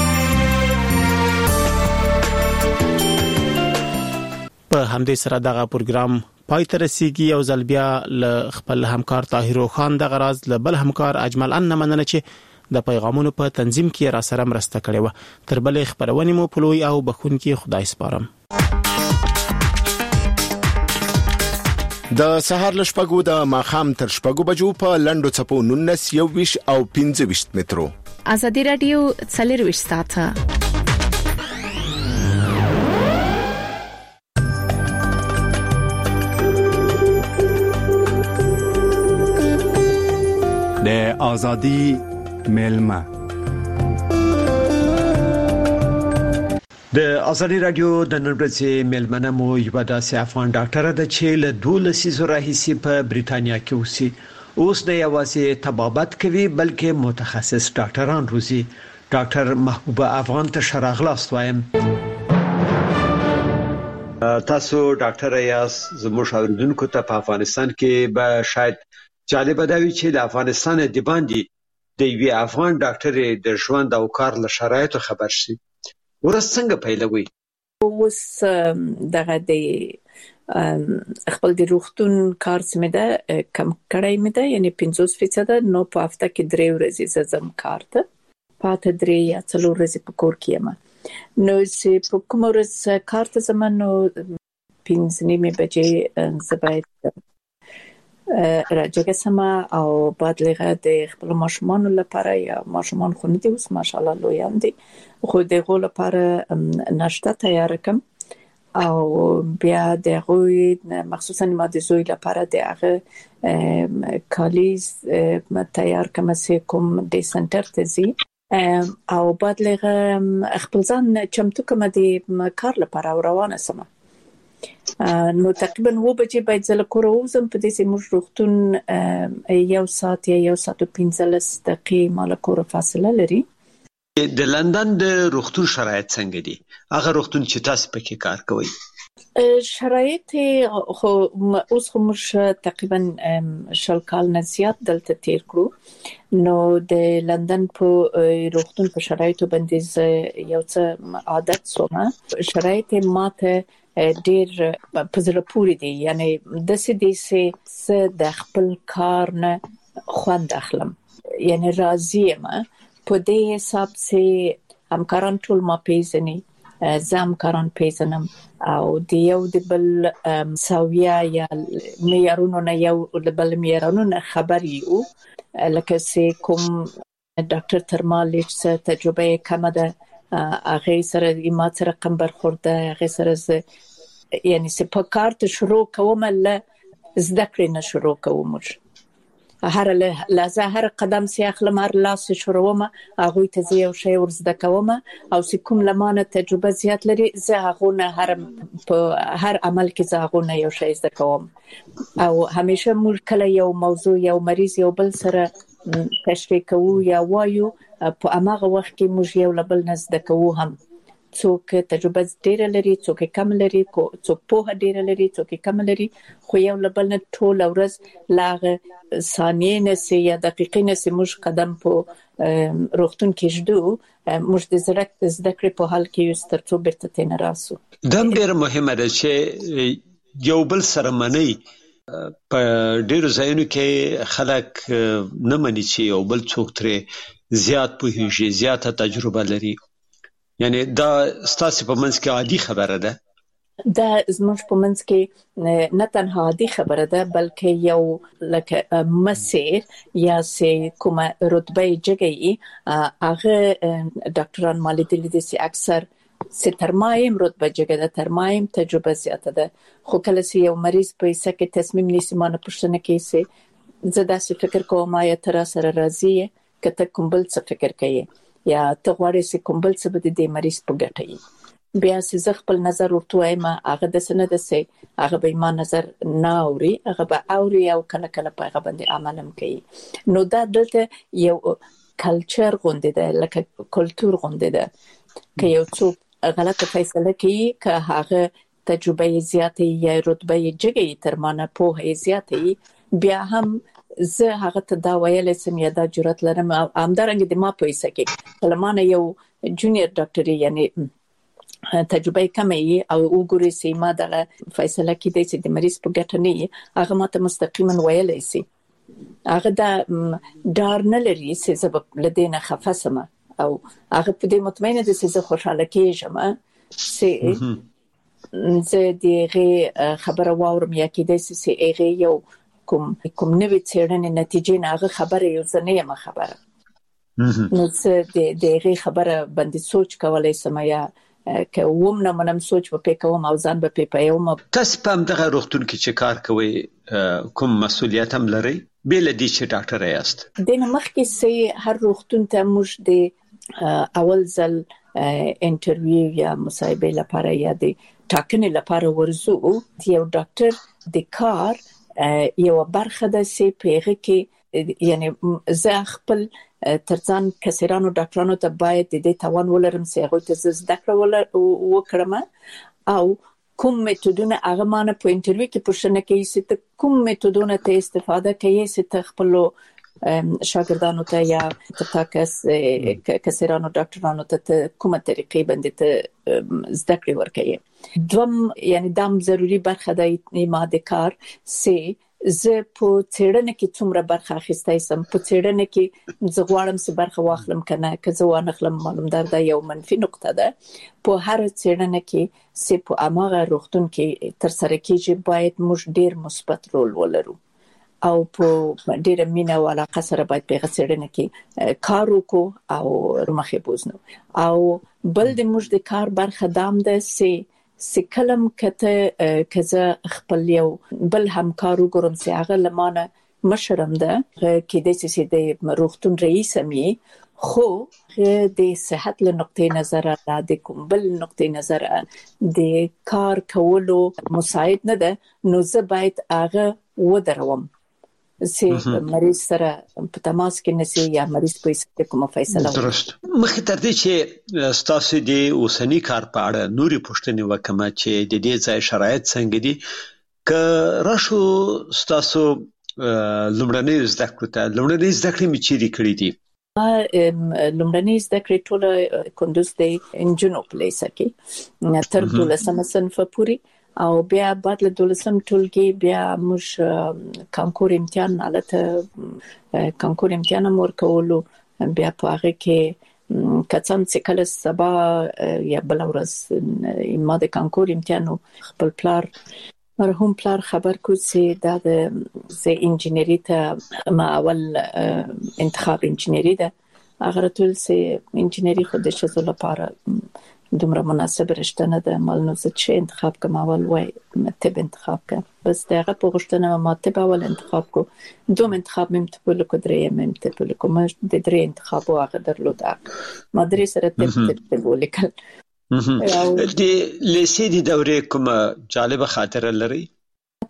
په همدې سره دغه پروګرام پای ته رسیدي. یو ځل بیا له خپل همکار طاهر خان د غراز له بل همکار اجمل ان مننه چې د پیغامونو په تنظیم کې را سره مرسته کړې و. تر بلې خبرونې مو پلوي او بخونکي خدای سپارم. د سهار لشپګو د ماخام تر شپګو بجو په لندو چپو نونس یو ویش او پنځه ویش مترو. ازادي رادیو څلور ویش ساعته. د ازادي میلمه د ازادي رادیو د نن ورځې میلمنه مو یو داسې افغان ډاکټر ده چې له دولس سیزو راهیسي په بریټانیا کې اوسي. اوس نه یوازې طبابت کوي بلکې متخصص ډاکټران روزي. ډاکټر محبوبه افغان ته شراغلاست وایم. تاسو ډاکټر یاس زموږ اوریدونکو ته په افغانستان کې به شاید جالب دی چې د افغانستان د باندې د یوې افغان ډاکټر د ژوند او کار له شرایطو خبر شي. ورځ څنګه پیلوي؟ اوس دغه د خپل د روغتون کار سمه ده کم کړای مې ده یعنی پنځوس فیصد نو په هفته کې درې ورځې زم کار ته پاته درې یا څلور ورځې په کور کې یم. نو چې په کوم ورځ کار ته زم نو پنځه نیمه بجې زباید راځي سما او بعد لغه د خپل ماشومان لپاره یا ماشومان خو نه دي اوس ماشاءالله لویان دي خو دغه لپاره ناشته تیار کوم او بیا دغه مخصوصا ما د زوی لپاره دغه کالیز تیار کوم چې کوم د سنټر ته زی او بعد لغه خپل ځان چمتو کوم د کار لپاره روانه سم. نو تقریبا و بجې باید زله کور وزم په دې سیمه روغتون یو ساعت یا یو ساعت او پنځلس دقیقې مال کور فاصله لري. د لندن د روغتون شرایط څنګه دي؟ هغه روغتون چې تاسو پکې کار کوئ. شرایط خو اوس خو موږ تقریبا شل کال نه زیات دلته تیر کړو. نو د لندن په روغتون په شرایطو باندې یو څه عادت سومه. شرایط ماته ډیر په زړه پورې دي یعنی د سې د د خپل کار نه خوند اخلم یعنی راضی یم په دې حساب چې همکاران ټول ما پیژني زم کاران پیژنم او د یو د بل ساویا یا معیارونو نه یو د بل معیارونو نه خبر یو لکه چې کوم ډاکټر ترمالیچ څخه تجربه کمه ده هغه سره ما سره کم برخورده هغه سره یعنی چې په کار ته شروع کوم له زده کړې نه شروع کوم هر لازم هر قدم سي اخلم هر لاس شروعم هغه ته یو شی ورزده کوم او چې کوم لمانه تجربه زیات لري زه هغه نه هر په هر عمل کې زه هغه نه یو شی زده کوم او همیشه موږ کله یو موضوع یو مریض یو بل سره تشریح کوو یا وایو په هغه وخت کې موږ یو لبل نه زده کوو هم څوک تجربه ډیره لري څوک کم لري څوک په ډیره لري څوک کم لري خو یو لبل نه ټول ورځ لاغه ثانیې نه سي یا دقیقې نه سي موږ قدم په روغتون کې جدو موږ د زړه زده کړې په حال کې یو سترڅو بیرته تین راسو دا ډېر مهمه ده چې یو بل سره منی په ډېر ځایونو کې خلک نه مني چې یو بل څوک ترې زیات پوهیږي زیاته تجربه لري یعنی دا ستاسو په منځ کې عادي خبره ده دا زموږ په منځ کې نه تنها عادي خبره ده بلکې یو لکه مسیر یا سه کومه رتبه جګی هغه ډاکټران مالیدلی دي چې اکثر سه ترمایم رتبه جګه ده ترمایم تجربه زیاته ده خو کله چې یو مریض په ایسه کې تصمیم نیسي مانه پښتنه کې سه زه داسې فکر کوم یا تر سره راضی کته کوم بل څه فکر کوي یا ته غواړې چې کوم بل څه به د مریض په ګټه وي بیا چې زه خپل نظر ورته وایم هغه د سنه د سي هغه به ما نظر نه اوري هغه به اوري او کله کله په هغه باندې عملم کوي نو دا دلته یو کلچر غونډه ده لکه کلچر غونډه ده که یو څوک غلطه فیصله کوي که هغه تجربه زیاته یا رتبه جګی تر مانه په زیاته بیا هم زه هغه ته دا ویل سم یا دا جرأت لرم همدارنګه د ما په ایسه کې کلمانه یو جونیئر ډاکټر یعنی تجربه کمه او وګوري چې ما دغه فیصله کې د دې مریض په ګټه نه هغه ماته مستقیما ویل شي هغه دا ډار نه لري چې زه لدینه خفاسمه او هغه په دې مطمئنه ده چې زه خوشاله کېږم چې زه دغه خبره واورم یا کې د سي هغه یو کوم کوم نوې څېړنې نتیجې نه هغه خبره یو ځنه یم خبره نو څه د دغه خبره باندې سوچ کولای سم یا که ووم نه منم سوچ په کوم او ځان به په یوم تاسو په دغه روغتون کې چې کار کوي کوم مسؤلیت هم لري بل دي چې ډاکټر یاست د مخکې سي هر روغتون ته موږ د اول ځل انټرویو یا مصاحبه لپاره یا د ټاکنې لپاره ورزو یو ډاکټر د کار یو برخه د سی پیغه کې یعنی زه خپل ترڅان کسرانو ډاکټرانو ته باید د دې توان ولرم چې هغه ته زده کړم وکړم او کوم میتودونه هغه مانه په انټرویو کې پوښتنه کوي چې کوم میتودونه ته استفاده کوي چې خپل شاګردانو ته یا تاکس کسرانو ډاکټرانو ته کومه طریقې باندې ته زده کړې ورکړي دوم یعنی دام ضروری برخه د ماده کار سي زه په څېړنه کې څومره برخه اخیستای سم په څېړنه کې زه غواړم چې برخه واخلم کنه که زه وانخلم معلومدار دا یو منفي نقطه ده په هر څېړنه کې سي په اماغه روغتون کې تر سره کېږي باید موږ ډیر مثبت رول ولرو او په ډیره مینه او علاقه سره باید په غڅړنه کې کار وکړو او مخې بوزنو او بل د موږ د کار برخه دام ده سي سکلم کته کزه خپل یو بل همکار وګورم چې هغه لمانه مشرم ده کې د سي د روغتون رئیس مې خو د صحت له نقطې نظر را د کوم بل نقطې نظر د کار کولو مساعد نه ده نو زه باید هغه ودروم سي مریض سره په تماس کې نشي یا مریض په څه کومه فیصله درست مخې تر دې چې ستاسو د اوسنی کار په اړه نوري پوښتنې وکم چې د دې ځای شرایط څنګه دي ک راشو ستاسو لومړنۍ زده کړې ته لومړنۍ زده کړې مې چیرې کړې دي لومړنۍ زده کړې ټول کندوز د انجنونو په لیسه کې تر دولسمه صنف پورې او بیا بعد له دولسم ټولګي بیا موږ کانکور امتحان حالت کانکور امتحان مور کولو بیا په هغه کې کڅم چې کله سبا یا بل ورځ ما د کانکور امتحان خپل پلار مرحوم پلار خبر کو چې دا د زه انجینری ته ما اول انتخاب انجینری ده هغه ټول چې انجینری خو د شزو لپاره دومره مناسب رشته نه ده مالنو زه چې انتخاب کوم اول وای طب انتخاب کوم بس دغه په غوښتنه ما طب اول انتخاب کو دوم انتخاب مم ته په لکه درې مم ته په لکه ما د درې انتخاب واغه درلود ما درې سره طب طب ولیکل د لیسې د دورې کومه جالبه خاطره لري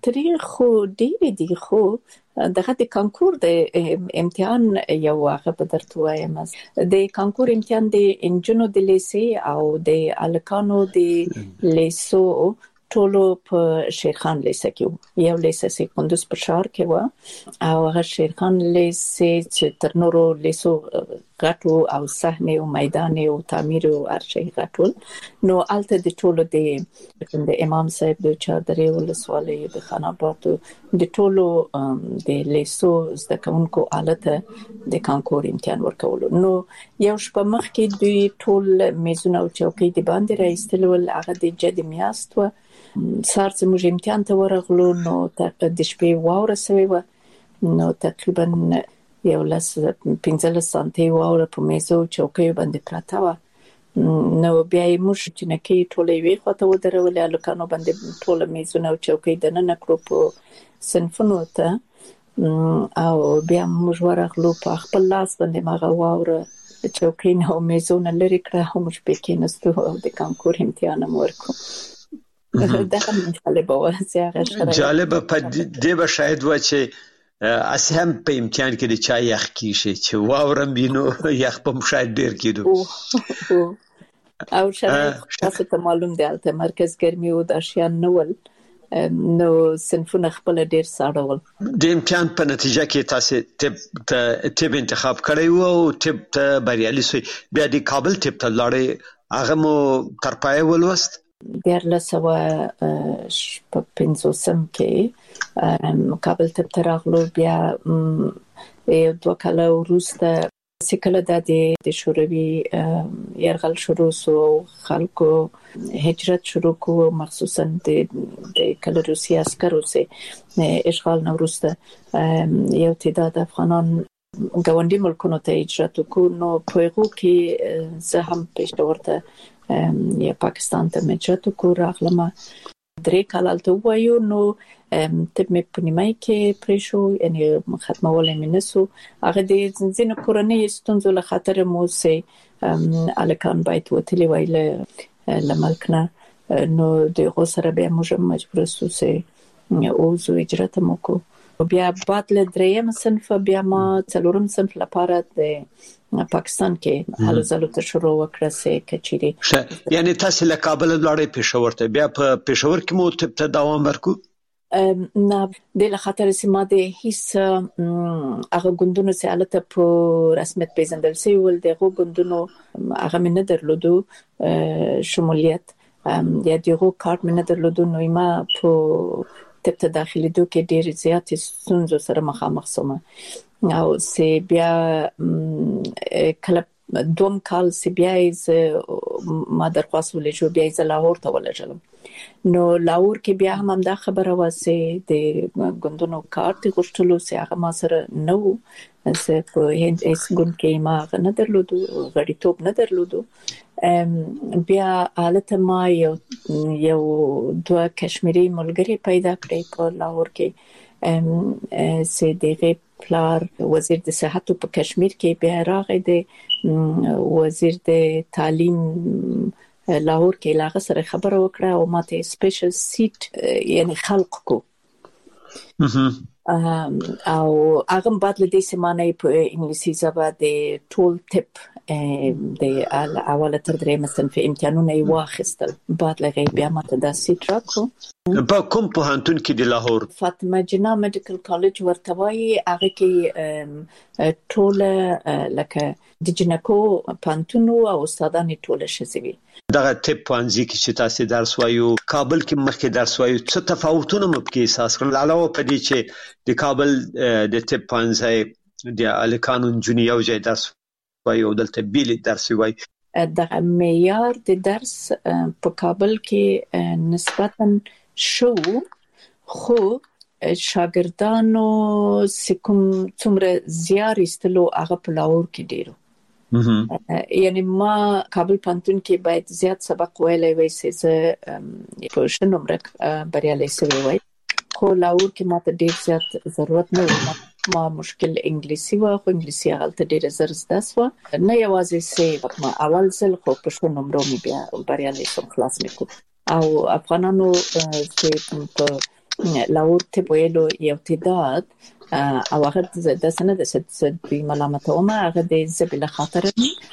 خاطرې خو ډېرې دي، خو دغه د کانکور د امتحان یو هغه په درته وایم. د کانکور امتحان د انجونو د لیسې او د الکانو د لیسو ټولو په شیرخان لیسه کې وو. یو لیسه سي کندوز په ښار کې و او هغه شیرخان لیسه چې تر نورو لیسو غټو او صحنه او میدان او تعمیر او ارشي غټول. نو الته د ټولو د د امام صاحب د چادرې ولسوالۍ د خان آباد د ټولو د لیسو زده کوونکو آلته د کانکور امتحان ورکول. نو یو شپه مخکې دوی ټول میزونه او چوکۍ د باندې راایستل ول. هغه د جد میاشت و سار زموږ امتحان ته ورغلو. نو د شپې واوره سوی و. نو تقریبا یو لس پنځلس سانتي واوره په میزو چوکۍ باندې پراته و. نو بیا یې موږ جنکې ټولې وی خواته ودرولې، الکانو باندې ټول میزونه او چوکۍ دننه کړو په صنفونو ته. او بیا موږ ورغلو په خپل لاس باندې مغه واوره چوکۍ نه او میزونه لري کړه. موږ په کې نستو او د کانکور امتحان مو ورکو. دا هم جالبه و. جالبه په دې به شاید و چې اسی هم په امتحان کې د چا یخ کیږي چې واورم بینو یخ په شاید ډیر کېدو. او شاید تاسو ته معلوم دی البته مرکز ګرمي او د اشیان نول، نو صنفونه خپل ډیر ساړه ول. د امتحان په نتیجه کې تاسو طب طب انتخاب کړی وو او طب ته بریالي شوی. بیا د کابل طب ته لاړې، هغه مو تر پای ولوست. دیارلس سوه شپږ پنځوسم کې کابل طب ته راغلو. بیا یو دوه کاله وروسته چې کله د شوروي یرغل شروع شو، خلکو هجرت شروع کو، مخصوصا د کله روسي عسکرو سه اشغال نه وروسته یو تعداد افغانان ګاونډي ملکونو ته هجرت وکړو. نو په هغه کې زه هم پېښور ته یا پاکستان ته هجرت وکړو. راغلم درې کاله هلته وایو. نو طب مې په نیمای کې پرې شو، یعنی ختمولی مې نه سو. هغه د ځینو کورنۍ ستونزو له خاطره مو سه الکان باید وتلي وای له ملک نه. نو د هغو سره بیا موږ مجبور سو سه اوزو هجرت مو کو. بیا بعد له دریم صنف بیا ما څلورم صنف لپاره د پاکستان کې حلو زلو ته شروع وکړه سه کچيري. یعنی تاسو له کابل لاړې پېښور ته، بیا په پېښور کې مو طب ته دوام ورکو؟ نه، د لخاطر سیمه د هیڅ هغه ګوندونو سه الته په رسمیت پیژندل سي ول. دغه ګوندونو هغه مې نه درلودو شمولیت یا دغه کارت مې نه درلودو. نو ما په طب ته داخلي دوه کې ډېر زیات ستونزو سره مخامخ سوم. او سی بیا کله دوم کال سی بیا ما درخواست ولې بیا ز لاهور ته ولېږم. نو لاهور کې بیا هم دا خبره واسه د ګوندونو کارت غوښتلو سي هغه ما سره نو زه په هند اس ګوند کې ما نه درلودو، غړیتوب نه درلودو. بیا حالت ما یو یو دوه کشمیری ملګری پیدا کړی په لاهور کې. سي دغه پلار وزیر د صحت په کشمیر کې بیا راغی، د وزیر د تعلیم لاهور کې لاغه سره خبره وکړه او ماته سپیشل سیټ یعنی خلق کو. او هغه بعد له دې سیمانه په انګلیسي ژبه د ټول ټپ د اوله تر درېمه صنف امتحانونه یې واخیستل. بعد لغې بیا ماته دا سیټ راکو. په کوم پوهنتون کې د لاهور؟ فاطمه جنا میډیکل کالج ورته وایي. هغه کې ټول لکه د جنکو پانتونو او استادان ټول شزوي. دغه طب پوهنځي کې چې تاسو درس وایو، کابل کې مخکې درس وایو، څه تفاوتونه مو پکې احساس کړل علاوه په دې چې د کابل د طب پوهنځي د الکانو جونی یو ځای درس وایو او دلته بیل درس وایي؟ دغه معیار د درس په کابل کې نسبتاً شو، خو شاګردانو سکم څومره زیار استلو هغه په لاهور کې ډیرو. یعنی ما کابل پانتون کې باید زیات سبق ویلای وای سي زه په شنومره بریالي سوي وای، خو لاهور کې ماته ډیر زیات ضرورت نه و. ما مشکل انګلیسي و، خو انګلیسي هغه ډیر زر زده سو نه یوازې سي ما اول ځل خو په شنومره مې بیا بریالي سم خلاص میکو. او افغانانو چې په لاور ته ویلو یو تعداد او هغه د سند د په ملامتوم هغه د زبله خاطر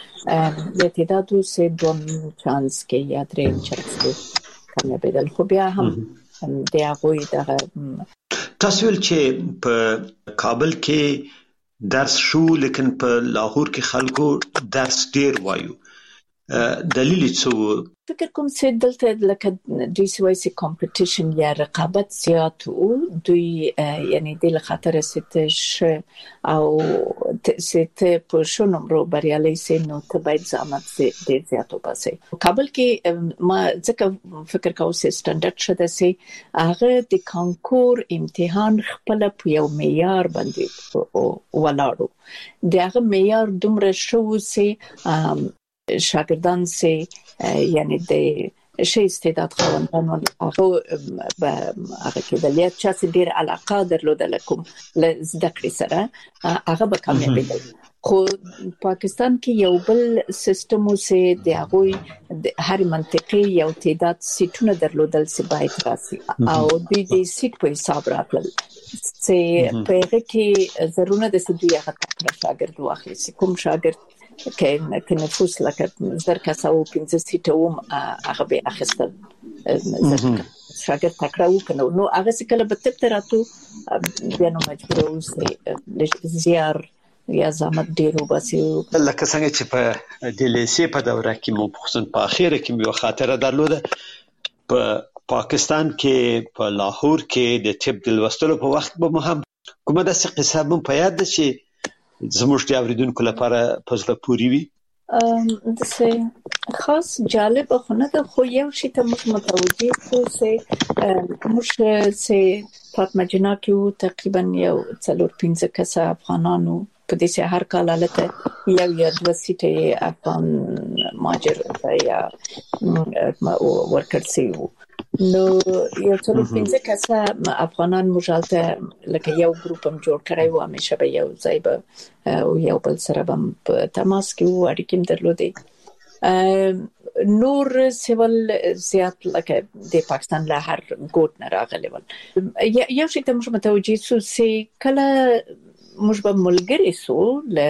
د تعدادو سه دوم چانس کې یا درې چانس کې کمه بدل خو بیا هم د هغه د تاسو ول چې په کابل کې درس شو لیکن په لاهور کې خلکو درس ډیر وایو دلیل څه فکر کوم چې دلته لکه دوی سوي سي کمپټیشن یا رقابت زیات او دوی یعنی د خاطر ستش او ست په شو نمبر بریالي سي نو ته باید زحمت ډیر زیات وباسي کابل کې ما ځکه فکر کوم چې سټانډرډ شته سي هغه د کانکور امتحان خپل په یو معیار باندې ولاړو دغه معیار دومره شو سي شاگردان سه یعنی د شی استعداد خواندان هغه به هغه کې د لیت چا چې ډیر علاقه درلوده لکم زده کړې سره هغه به کامیابی خو پاکستان کې یو بل سیستم سه د هغه د هر منطقي یو تعداد سیټونه درلودل سه باید راسي او د دې سیټ په حساب راغل سه په هغه کې ضرورت د سدوی هغه شاګرد واخلي سه کوم شاګرد کې کې نفوس لکه زر کسه او پنځه سیټه وم هغه به اخیستل شاګرد تکړه وکنو نو هغه څه کله به تب تراتو بیا نو مجبور اوسې زیار یا زحمت ډیر وباسي لکه څنګه چې په د لیسې په دوره کې مو خصوصا په اخیره کې یو خاطره درلوده په پاکستان کې په لاهور کې د طب د لوستلو په وخت به مهم کومه د قصه مو په یاد ده چې زموږ د اوریدونکو لپاره په زړه پورې وي د څه خاص جالب خو نه ده خو یو شی ته موږ متوجي شو چې موږ چې فاطمه جنا کې تقریبا یو څلور پنځه کسه افغانانو په دې سه هر کال حالت یو یا دوه سیټه افغان ماجر یا ورکر سی نو یو څلور پنځه کسه افغانان مجالته لکه یو ګروپ هم جوړ کړی و همیشه به یو ځای به او یو بل سره به په تماس کې و اړیکې درلودې نور سیول زیات لکه د پاکستان له هر ګوټ نه راغلي ول یو شی ته موږ متوجي سو چې کله موږ به ملګری سو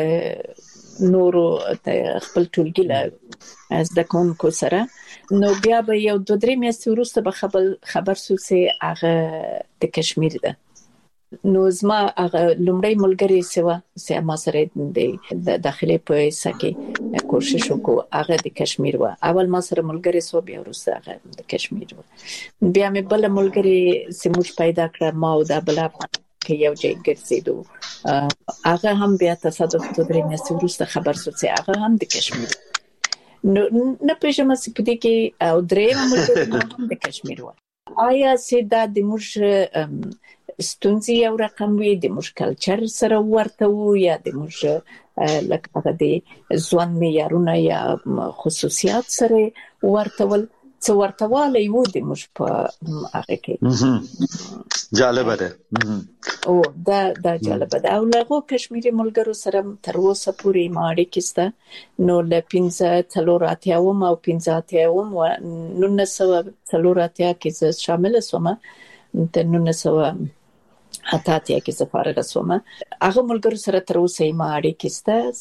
له نورو خپل ټولګي له از د کوونکو سره نو بیا به یو دوه درې میاشتې وروسته به خبر خبر سو چې هغه د کشمیر ده نو زما هغه لومړی ملګری سوا چې ما سره د داخلي په سکه کوشش وکړ هغه د کشمیر و اول ما سره ملګری سو بیا وروسته هغه د کشمیر و بیا مې بل ملګری سموش پیدا کړ ما او د بل افغان کې یو ځای ګرځیدو هغه هم بیا تصادف دوه درې میاشتې وروسته خبر سو چې هغه هم د کشمیر نو نه پېژنم چې په دې کې او درې ملګری د کشمیر و آیا چې دا د موږ ستونزې یو رقم وي د موږ کلچر سره ورته وو یا د موږ لکه هغه د ځوان معیارونه یا خصوصیات سره ورته ول څو ورته والی وو د موږ په هغه کې جالب ده او دا دا جالب ده او لغو کشمیری ملګرو سره تر اوسه پورې ماړی کېسته نو ل پنځه څلور اتیا و او پنځه اتیا و نو نه سو څلور اتیا کې شامل سوم ته نو نه سو اته اتیا کې زفارغ سوم هغه ملګرو سره تر اوسه ماړی کېسته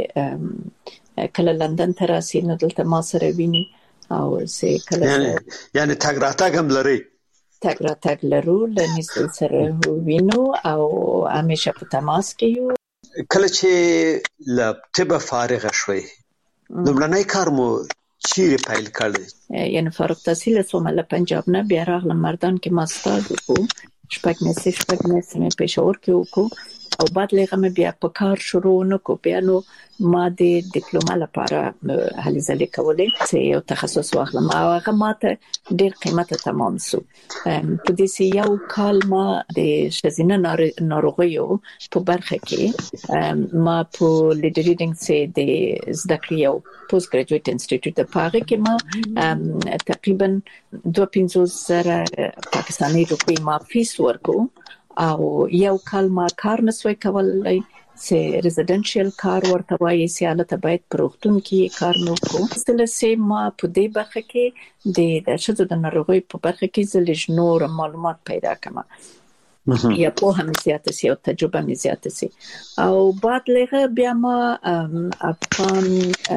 سه کله لندن ته راسي نو دلته ما سره ویني او سه کله یعنی یعنی تاګ راتګ هم لري تاګ راتګ لرو لنیز سره وینو او همیشه په تماس کې یو کله چې ل طب فارغ شوي لومړنی کار مو چیرې پیل کړی یعنی فارغ تحصیل سوم له پنجاب نه بیا راغلم مردان کې ماستر وکړو شپږ میسج شپږ میسج مې پېښور کې وکړو او بعد لغه مې بیا په کار شروع نکو بیا نو ما د ډیپلوما لپاره هلې ځلې کولې چې یو تخصص واخلم او هغه ماته ډېر قیمته تمام سو په دې سي یو کال ما د شزینه ناروغیو په برخه کې ما په لیډر ریډینګ سي د زده کړې یو پوسټ ګریجویټ انسټیټیوټ د پاره کې ما تقریبا دوه پنځوس زره پاکستاني روپۍ ما فیس ورکو او یو کال ما کار نسوي کولای سي ریزیدنشل کار ورته وایي چې حالت باید پروختون کې کار نو کوم ستل سي ما په دې برخه کې د شذو د ناروغي په برخه کې زلج نور معلومات پیدا کما یا په هم زیاته سي او تجربه مې زیاته سي او بعد لغه بیا ما افغان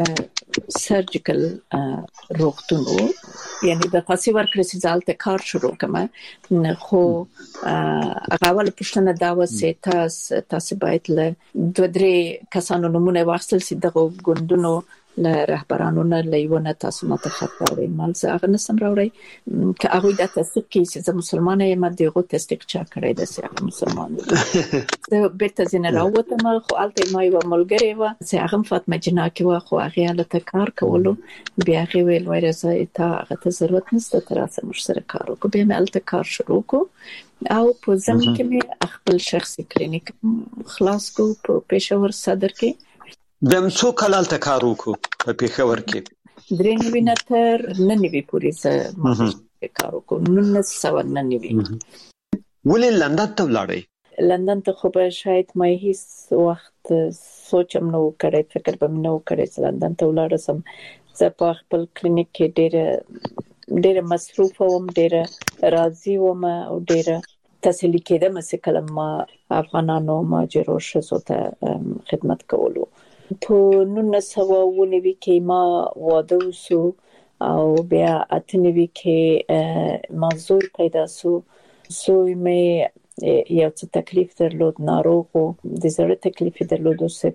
سرجیکل روغتونو یعنی د خاصي ورکړې سالته کار شروع کما خو هغه ول پښتنه دا وسه تاسو تاسو باید له دوه درې کسانو نمونه واخلل سي دغه ګوندونو له رهبرانو نه لیونه تاسو ماته خبرې مال څنګه نسم راوړی که هغه د تصدیق کې چې مسلمانه یم دغه تصدیق چا کړی د سیاق مسلمان زه به تاسو نه راوته مال خو الته ما یو ملګری و چې هغه فاطمه جنا کې و خو هغه له کار کولو بیا هغه ویل وایي چې تا هغه ته ضرورت نشته تر اوسه مش سره کار وکړو بیا مې الته کار شروع کو او په ځم کې مې خپل شخصي کلینیک خلاص کو په پېښور صدر کې د څو کال ته کار وکړو په پېښور کې درې نوي نه تر ننوي پورې زه کار وکړم نو څه وننوي ولې لندن ته ولاړې لندن ته خو به شاید مې هیڅ وخت سوچم نو کړی فکر به نو کړی چې لندن ته ولاړ سم زه په خپل کلینیک کې ډېر ډېر مصروف وم ډېر راضي وم او ډېر تسلی کېدم چې کله ما افغانانو ماجرو شزو ته خدمت کولو په نن سوا ونوي کې ما واده وسو او بیا اتنوي کې موضوع پیدا سو سو مې یو څه تکلیف درلود ناروغو د زړه تکلیف درلود چې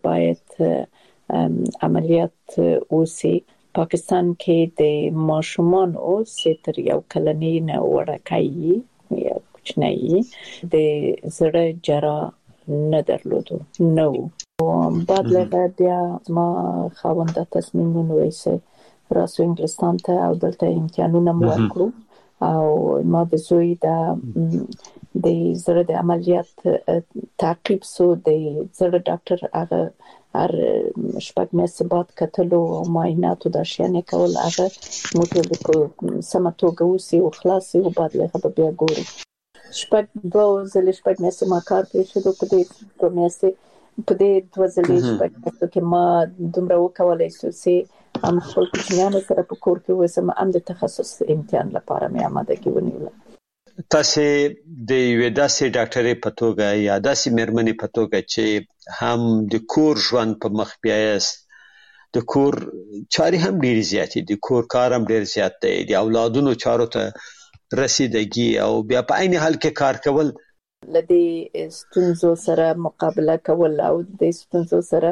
باید عملیات وسی پاکستان کې د ماشومان او ستر یو کلنی نه وړکای یا کوچنی د زړه جرا نه درلود نو بعد له بیا ما خوانده تصمیم ونیسه راسو انګلستان ته او دلته امتحانونه مو وکړو او ما د زوی د د زړه د عملیات تعقیب سو د زړه ډاکټر هغه هر شپږ میاشتې بعد کتلو او معاینات د شانه کول هغه موږ په سماتوګه وسی او خلاصي او بعد له بیا ګورو شپږ دوه ځله شپږ میاشتې ما کار پېښ شو په دې دوه میاشتې په دې دوه ځلې شپږ کې ما دومره وکولای شو چې ام خپل کوچنیانو سره په کور کې وسم ام د تخصص امتحان لپاره مې آماده کې ونیول تاسو د یو داسې ډاکټرې په توګه یا داسې مېرمنې په توګه چې هم د کور ژوند په مخ بیاست د کور چاري هم ډېر زیات دي کور کار هم ډېر زیات دی د اولادونو چارو ته رسیدګي او بیا په عین حال کې کار کول لدې ستونزو سره مقابله کول او د ستونزو سره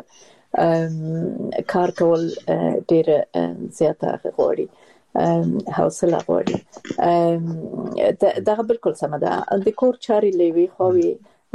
کار کول ډېر زیاته غواړي حوصله غواړي دا بالکل سم ده د کور چاري لوي خوي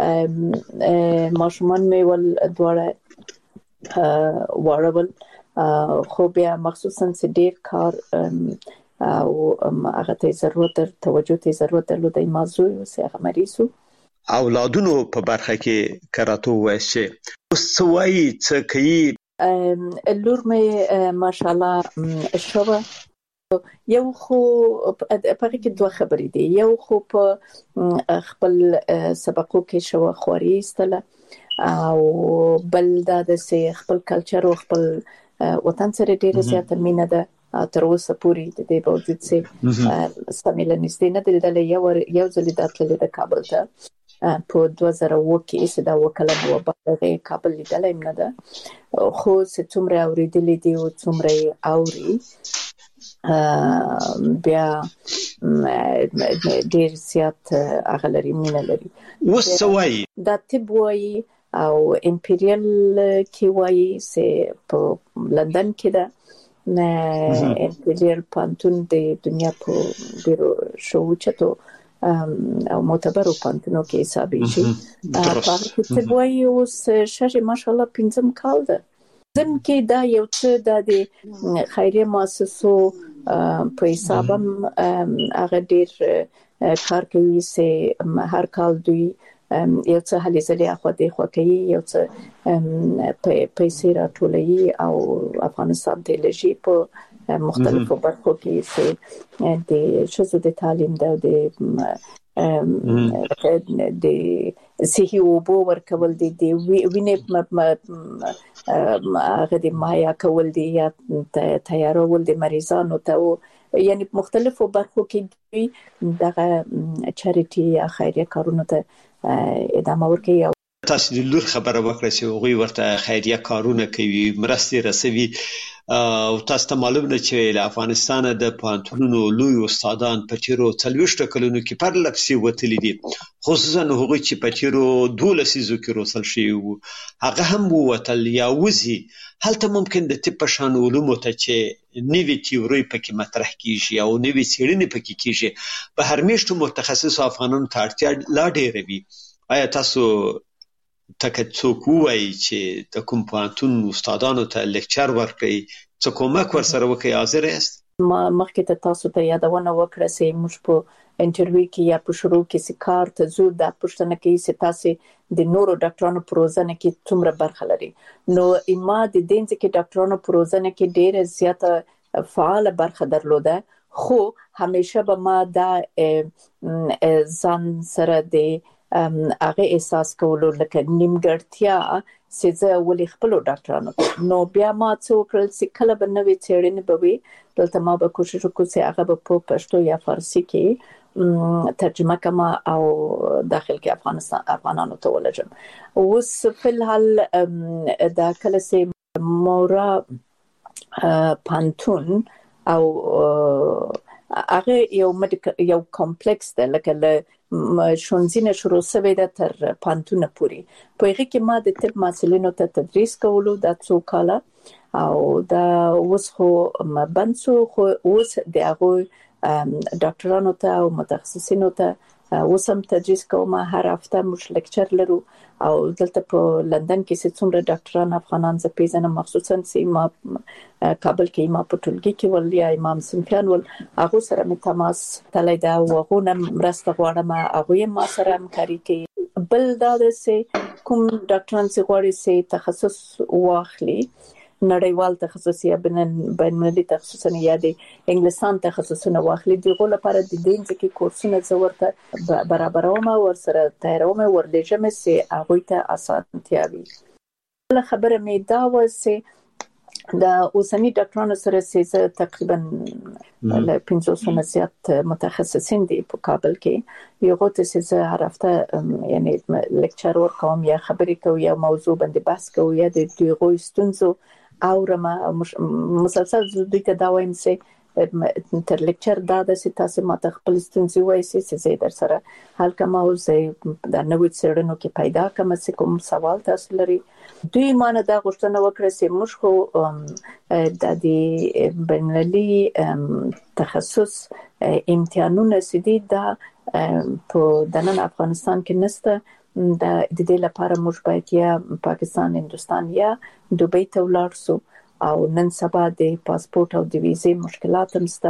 ماشومان مې ول دواړه وړول خو بیا مخصوصا ډېر کار او هغه ته ضرورت توجه ته ضرورت درلودای موضوع وسه مریضو اولادونو په برخه کې کراته وایي سوي څه کوي لور مې ماشاءالله شوه یو خو په کې دوه خبرې دي یو خو په خپل سبقو کې شوه خوري استله او بل دا د خپل کلچر او خپل وطن سره ډېر زیات مینه ده تر اوسه پورې د دې باوجود چې سمېل نشته نه دلته یو یو ځل د تل د کابل ته په دوه زره اووه کې چې دا وکړه نو په کابل لیدلای نه ده خو چې څومره اوریدلې دي او څومره اوري بیا ډېر زیات اغلري مینه لري وسوي دا طب وایي او امپریال کې وایي چې په لندن کې ده نه امپریال پانتون د دنیا په ډیرو شو چتو او معتبر پانتونو کې حسابي شي په هغه کې وایي اوس شاشه ماشاءالله پنځم کال ده ځم کې دا یو څه د خیریه مؤسسو په حساب هم هغه ډیر کار کوي چې هر کال دوی یو څه هلي ځلې اخو د خو کوي یو څه پیسې راټولوي او افغانستان ته لږی په مختلفو برخو کې چې د شذو د تعلیم د د صحي اوبو ورکول دي د وینې هغه د مایا کول دي یا تیارول د مریضانو ته یعنی مختلفو برخو کې دغه چاریټي یا خیریه کارونو ته ادامه ورکوي. تاسو د لور خبره وکړه چې هغوی ورته خیریه کارونه کوي، مرستې رسوي او تاسو ته معلوم ده چې له افغانستان د پوهنتونونو لوی استادان په تیرو څلوېښتو کلونو کې پرلپسې وتلي دي، خصوصا هغوی چې په تیرو دولس لسیزو کې روزل شوي وو هغه هم ووتل یا وځي. هلته ممکن د طب په شان علومو ته چې نوې تیورۍ پکې مطرح کیږي او نوې څېړنې پکې کیږي، په هر میاشتو متخصصو افغانانو ته اړتیا لا ډېره وي. آیا تاسو تک څوک وایي چې د کوم پوهنتون استادانو ته لیکچر ورکړي څه کومک ورسره وکړي حاضر یاست؟ ما مخکې ته تاسو ته یادونه وکړه چې موږ په انټرویو کې یا په شروع کې چې کار ته زو د پښتنه کې چې تاسو د نورو ډاکټرانو پروژنه کې څومره برخه لري. نو ایما د دینځ کې ډاکټرانو پروژنه کې ډېر زیاته فعال برخه درلوده، خو همیشه به ما دا ځان سره د هغه احساس کولو لکه نیمګړتیا چې زه ولې خپل ډاکټرانو نو بیا ما څو کړل چې کله به نوې څېړنې به وي دلته ما به کوشش وکړم چې هغه به په پښتو یا فارسی کې ترجمه کما او داخل کې افغانستان افغانانو ته ولجم. اوس په الحال دا کله چې مورا پانتون او هغه یو یو کمپلیکس ده لکه له شونځینه شروع شوی ده تر پانتونه پوري. په هغه کې ما د طب محصلینو ته تدریس کولو د څو کاله او دا اوس خو بنڅو خو اوس د هغه ډاکټرانو ته او متخصصینو ته اوس هم تدریس کوم. هر هفته موږ لیکچر لرو او دلته په لندن کې چې څومره ډاکټران افغانان زه پیژنم، مخصوصا چې ما کابل کې ما په ټولګي کې ول یا امام سنفیان ول هغه سره مې تماس تللی دا او هغه نن مرسته غواړم هغه ما سره همکاري کوي. بل دا چې کوم ډاکټران چې غواړي چې تخصص واخلي نړیوال تخصص یا بین‌المللي تخصص یا د انګلیسان تخصصونه واخلي، دغه لپاره د دینځ کې کورسونه زورته برابروم او ورسره تیاروم ورلېږم چې هغه ته اسانتیا وي. بل خبره مې دا و چې د اوسنی ډاکټرانو سره چې تقریبا له پنځوس نه زیات متخصصین دي په کابل کې، یو غوته چې هر هفته یعنی لیکچر ورکوم یا خبرې کوم یا موضوع باندې بحث کوم یا د دغه ستونزو اورم مسلسل دوی ته دا وایم چې تر لیکچر دا د تاسو ماته خپل ستونزې وایي چې زه در سره حل کوم او زه د نوې څېړنو کې پیدا کوم چې کوم سوال تاسو لري. دوی مانه دا غوښتنه وکړه چې موږ خو د دې بین‌المللي تخصص امتحانونه سدي دا په دنن افغانستان کې نسته. د دې لپاره موږ باید یا پاکستان، هندستان یا دوبۍ ته ولاړ شو او نن سبا د پاسپورت او د ویزې مشکلات هم شته.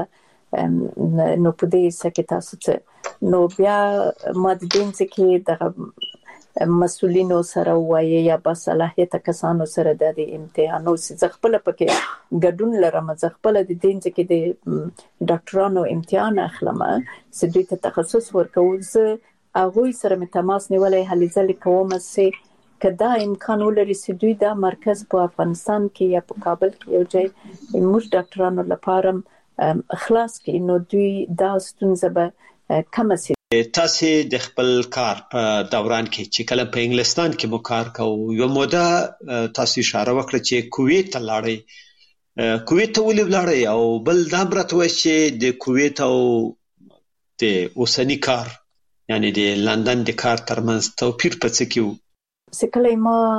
نو په دې سکه تاسو ته نو بیا ما د دې کې د مسؤلینو سره وایي یا با صلاحیت کسانو سره د امتحانو چې خپل پکې ګډون لرم، چې خپل د دې کې د ډاکټرانو امتحان اخلم چې دوی ته تخصص ورکول. زه هغه سره مې تماس نیولې هلې ځلې کوم چې کدا امکان ولري چې دوی دا مرکز په افغانستان کې یا په کابل کې یو ځای موږ ډاکټرانو لپاره خلاص کړي نو دوی دا ستونزه به کم شي. تاسو د خپل کار په دوران کې چې کله په انګلستان کې مو کار کوو یو موده تاسو اشاره وکړه چې کویت ته لاړی، کویت ته ولې لاړی او بل دا برته و چې د کویت او د اوسنی کار یعنی د لندن د کار ترمنځ توپیر په څه کې و؟ سکله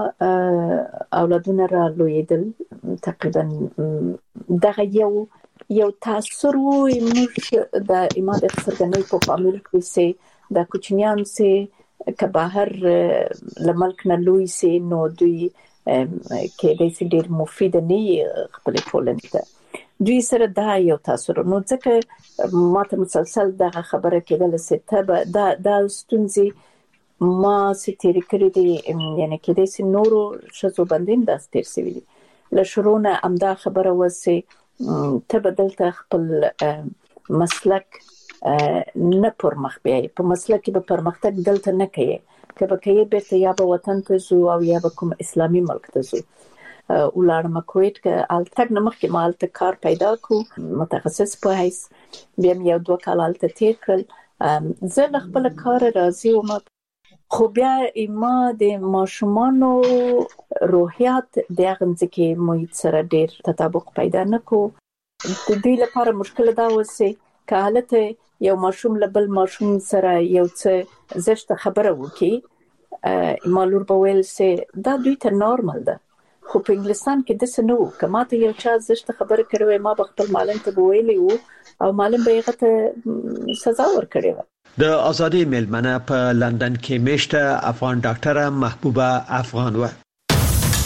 ما اولادونه را لویدل تقریبا دغه یو یو تاثیر وو موږ د ایماد څرګندوي په فامیل کې چې د کوچنیان چې که بهر لملک نه لوی سي نو دوی کې د سي ډیر مفید نه خپل ټولنې ته دوی سره دا یو تاثیر نو ځکه ماته مسلسل دغه خبره کېدل چې ته دا د ستونزې ما ستېری کړې دي یعنی کې د سي نورو شزو باندې د ستیر سوي دي له شروع نه امدا خبره وسه ته بدلته خپل مسلک نه پرمخ بیاي په مسله کې به پرمختګ دلته نه کوي کله کې بیرته یا به وطن ته زو او یا به کوم اسلامي ملک ته زو ولارم کویت کې التګ نمخ کې مالته کار پیدا کو متخصص په هیڅ بیا یو دوه کال الته تیر کړل زه خپل کار راضي وم خو بیا ما د ماشومانو روحیات د هغه ځکه محیط سره ډیر تطابق پیدا نکو د دې لپاره مشکل دا وسه که حالته یو ماشوم لبل ماشوم سره یو څه زشت خبره وکي مالور به ویل سي دا دوی ته نورمال ده خو په انګلستان کې د سنو کما ته یو چا زشت خبره کړو ما به خپل معلم ته ویلی وو او معلم به هغه ته سزا ورکړي د ازادي ملمنه په لندن کې میشته افغان ډاکټره محبوبه افغان و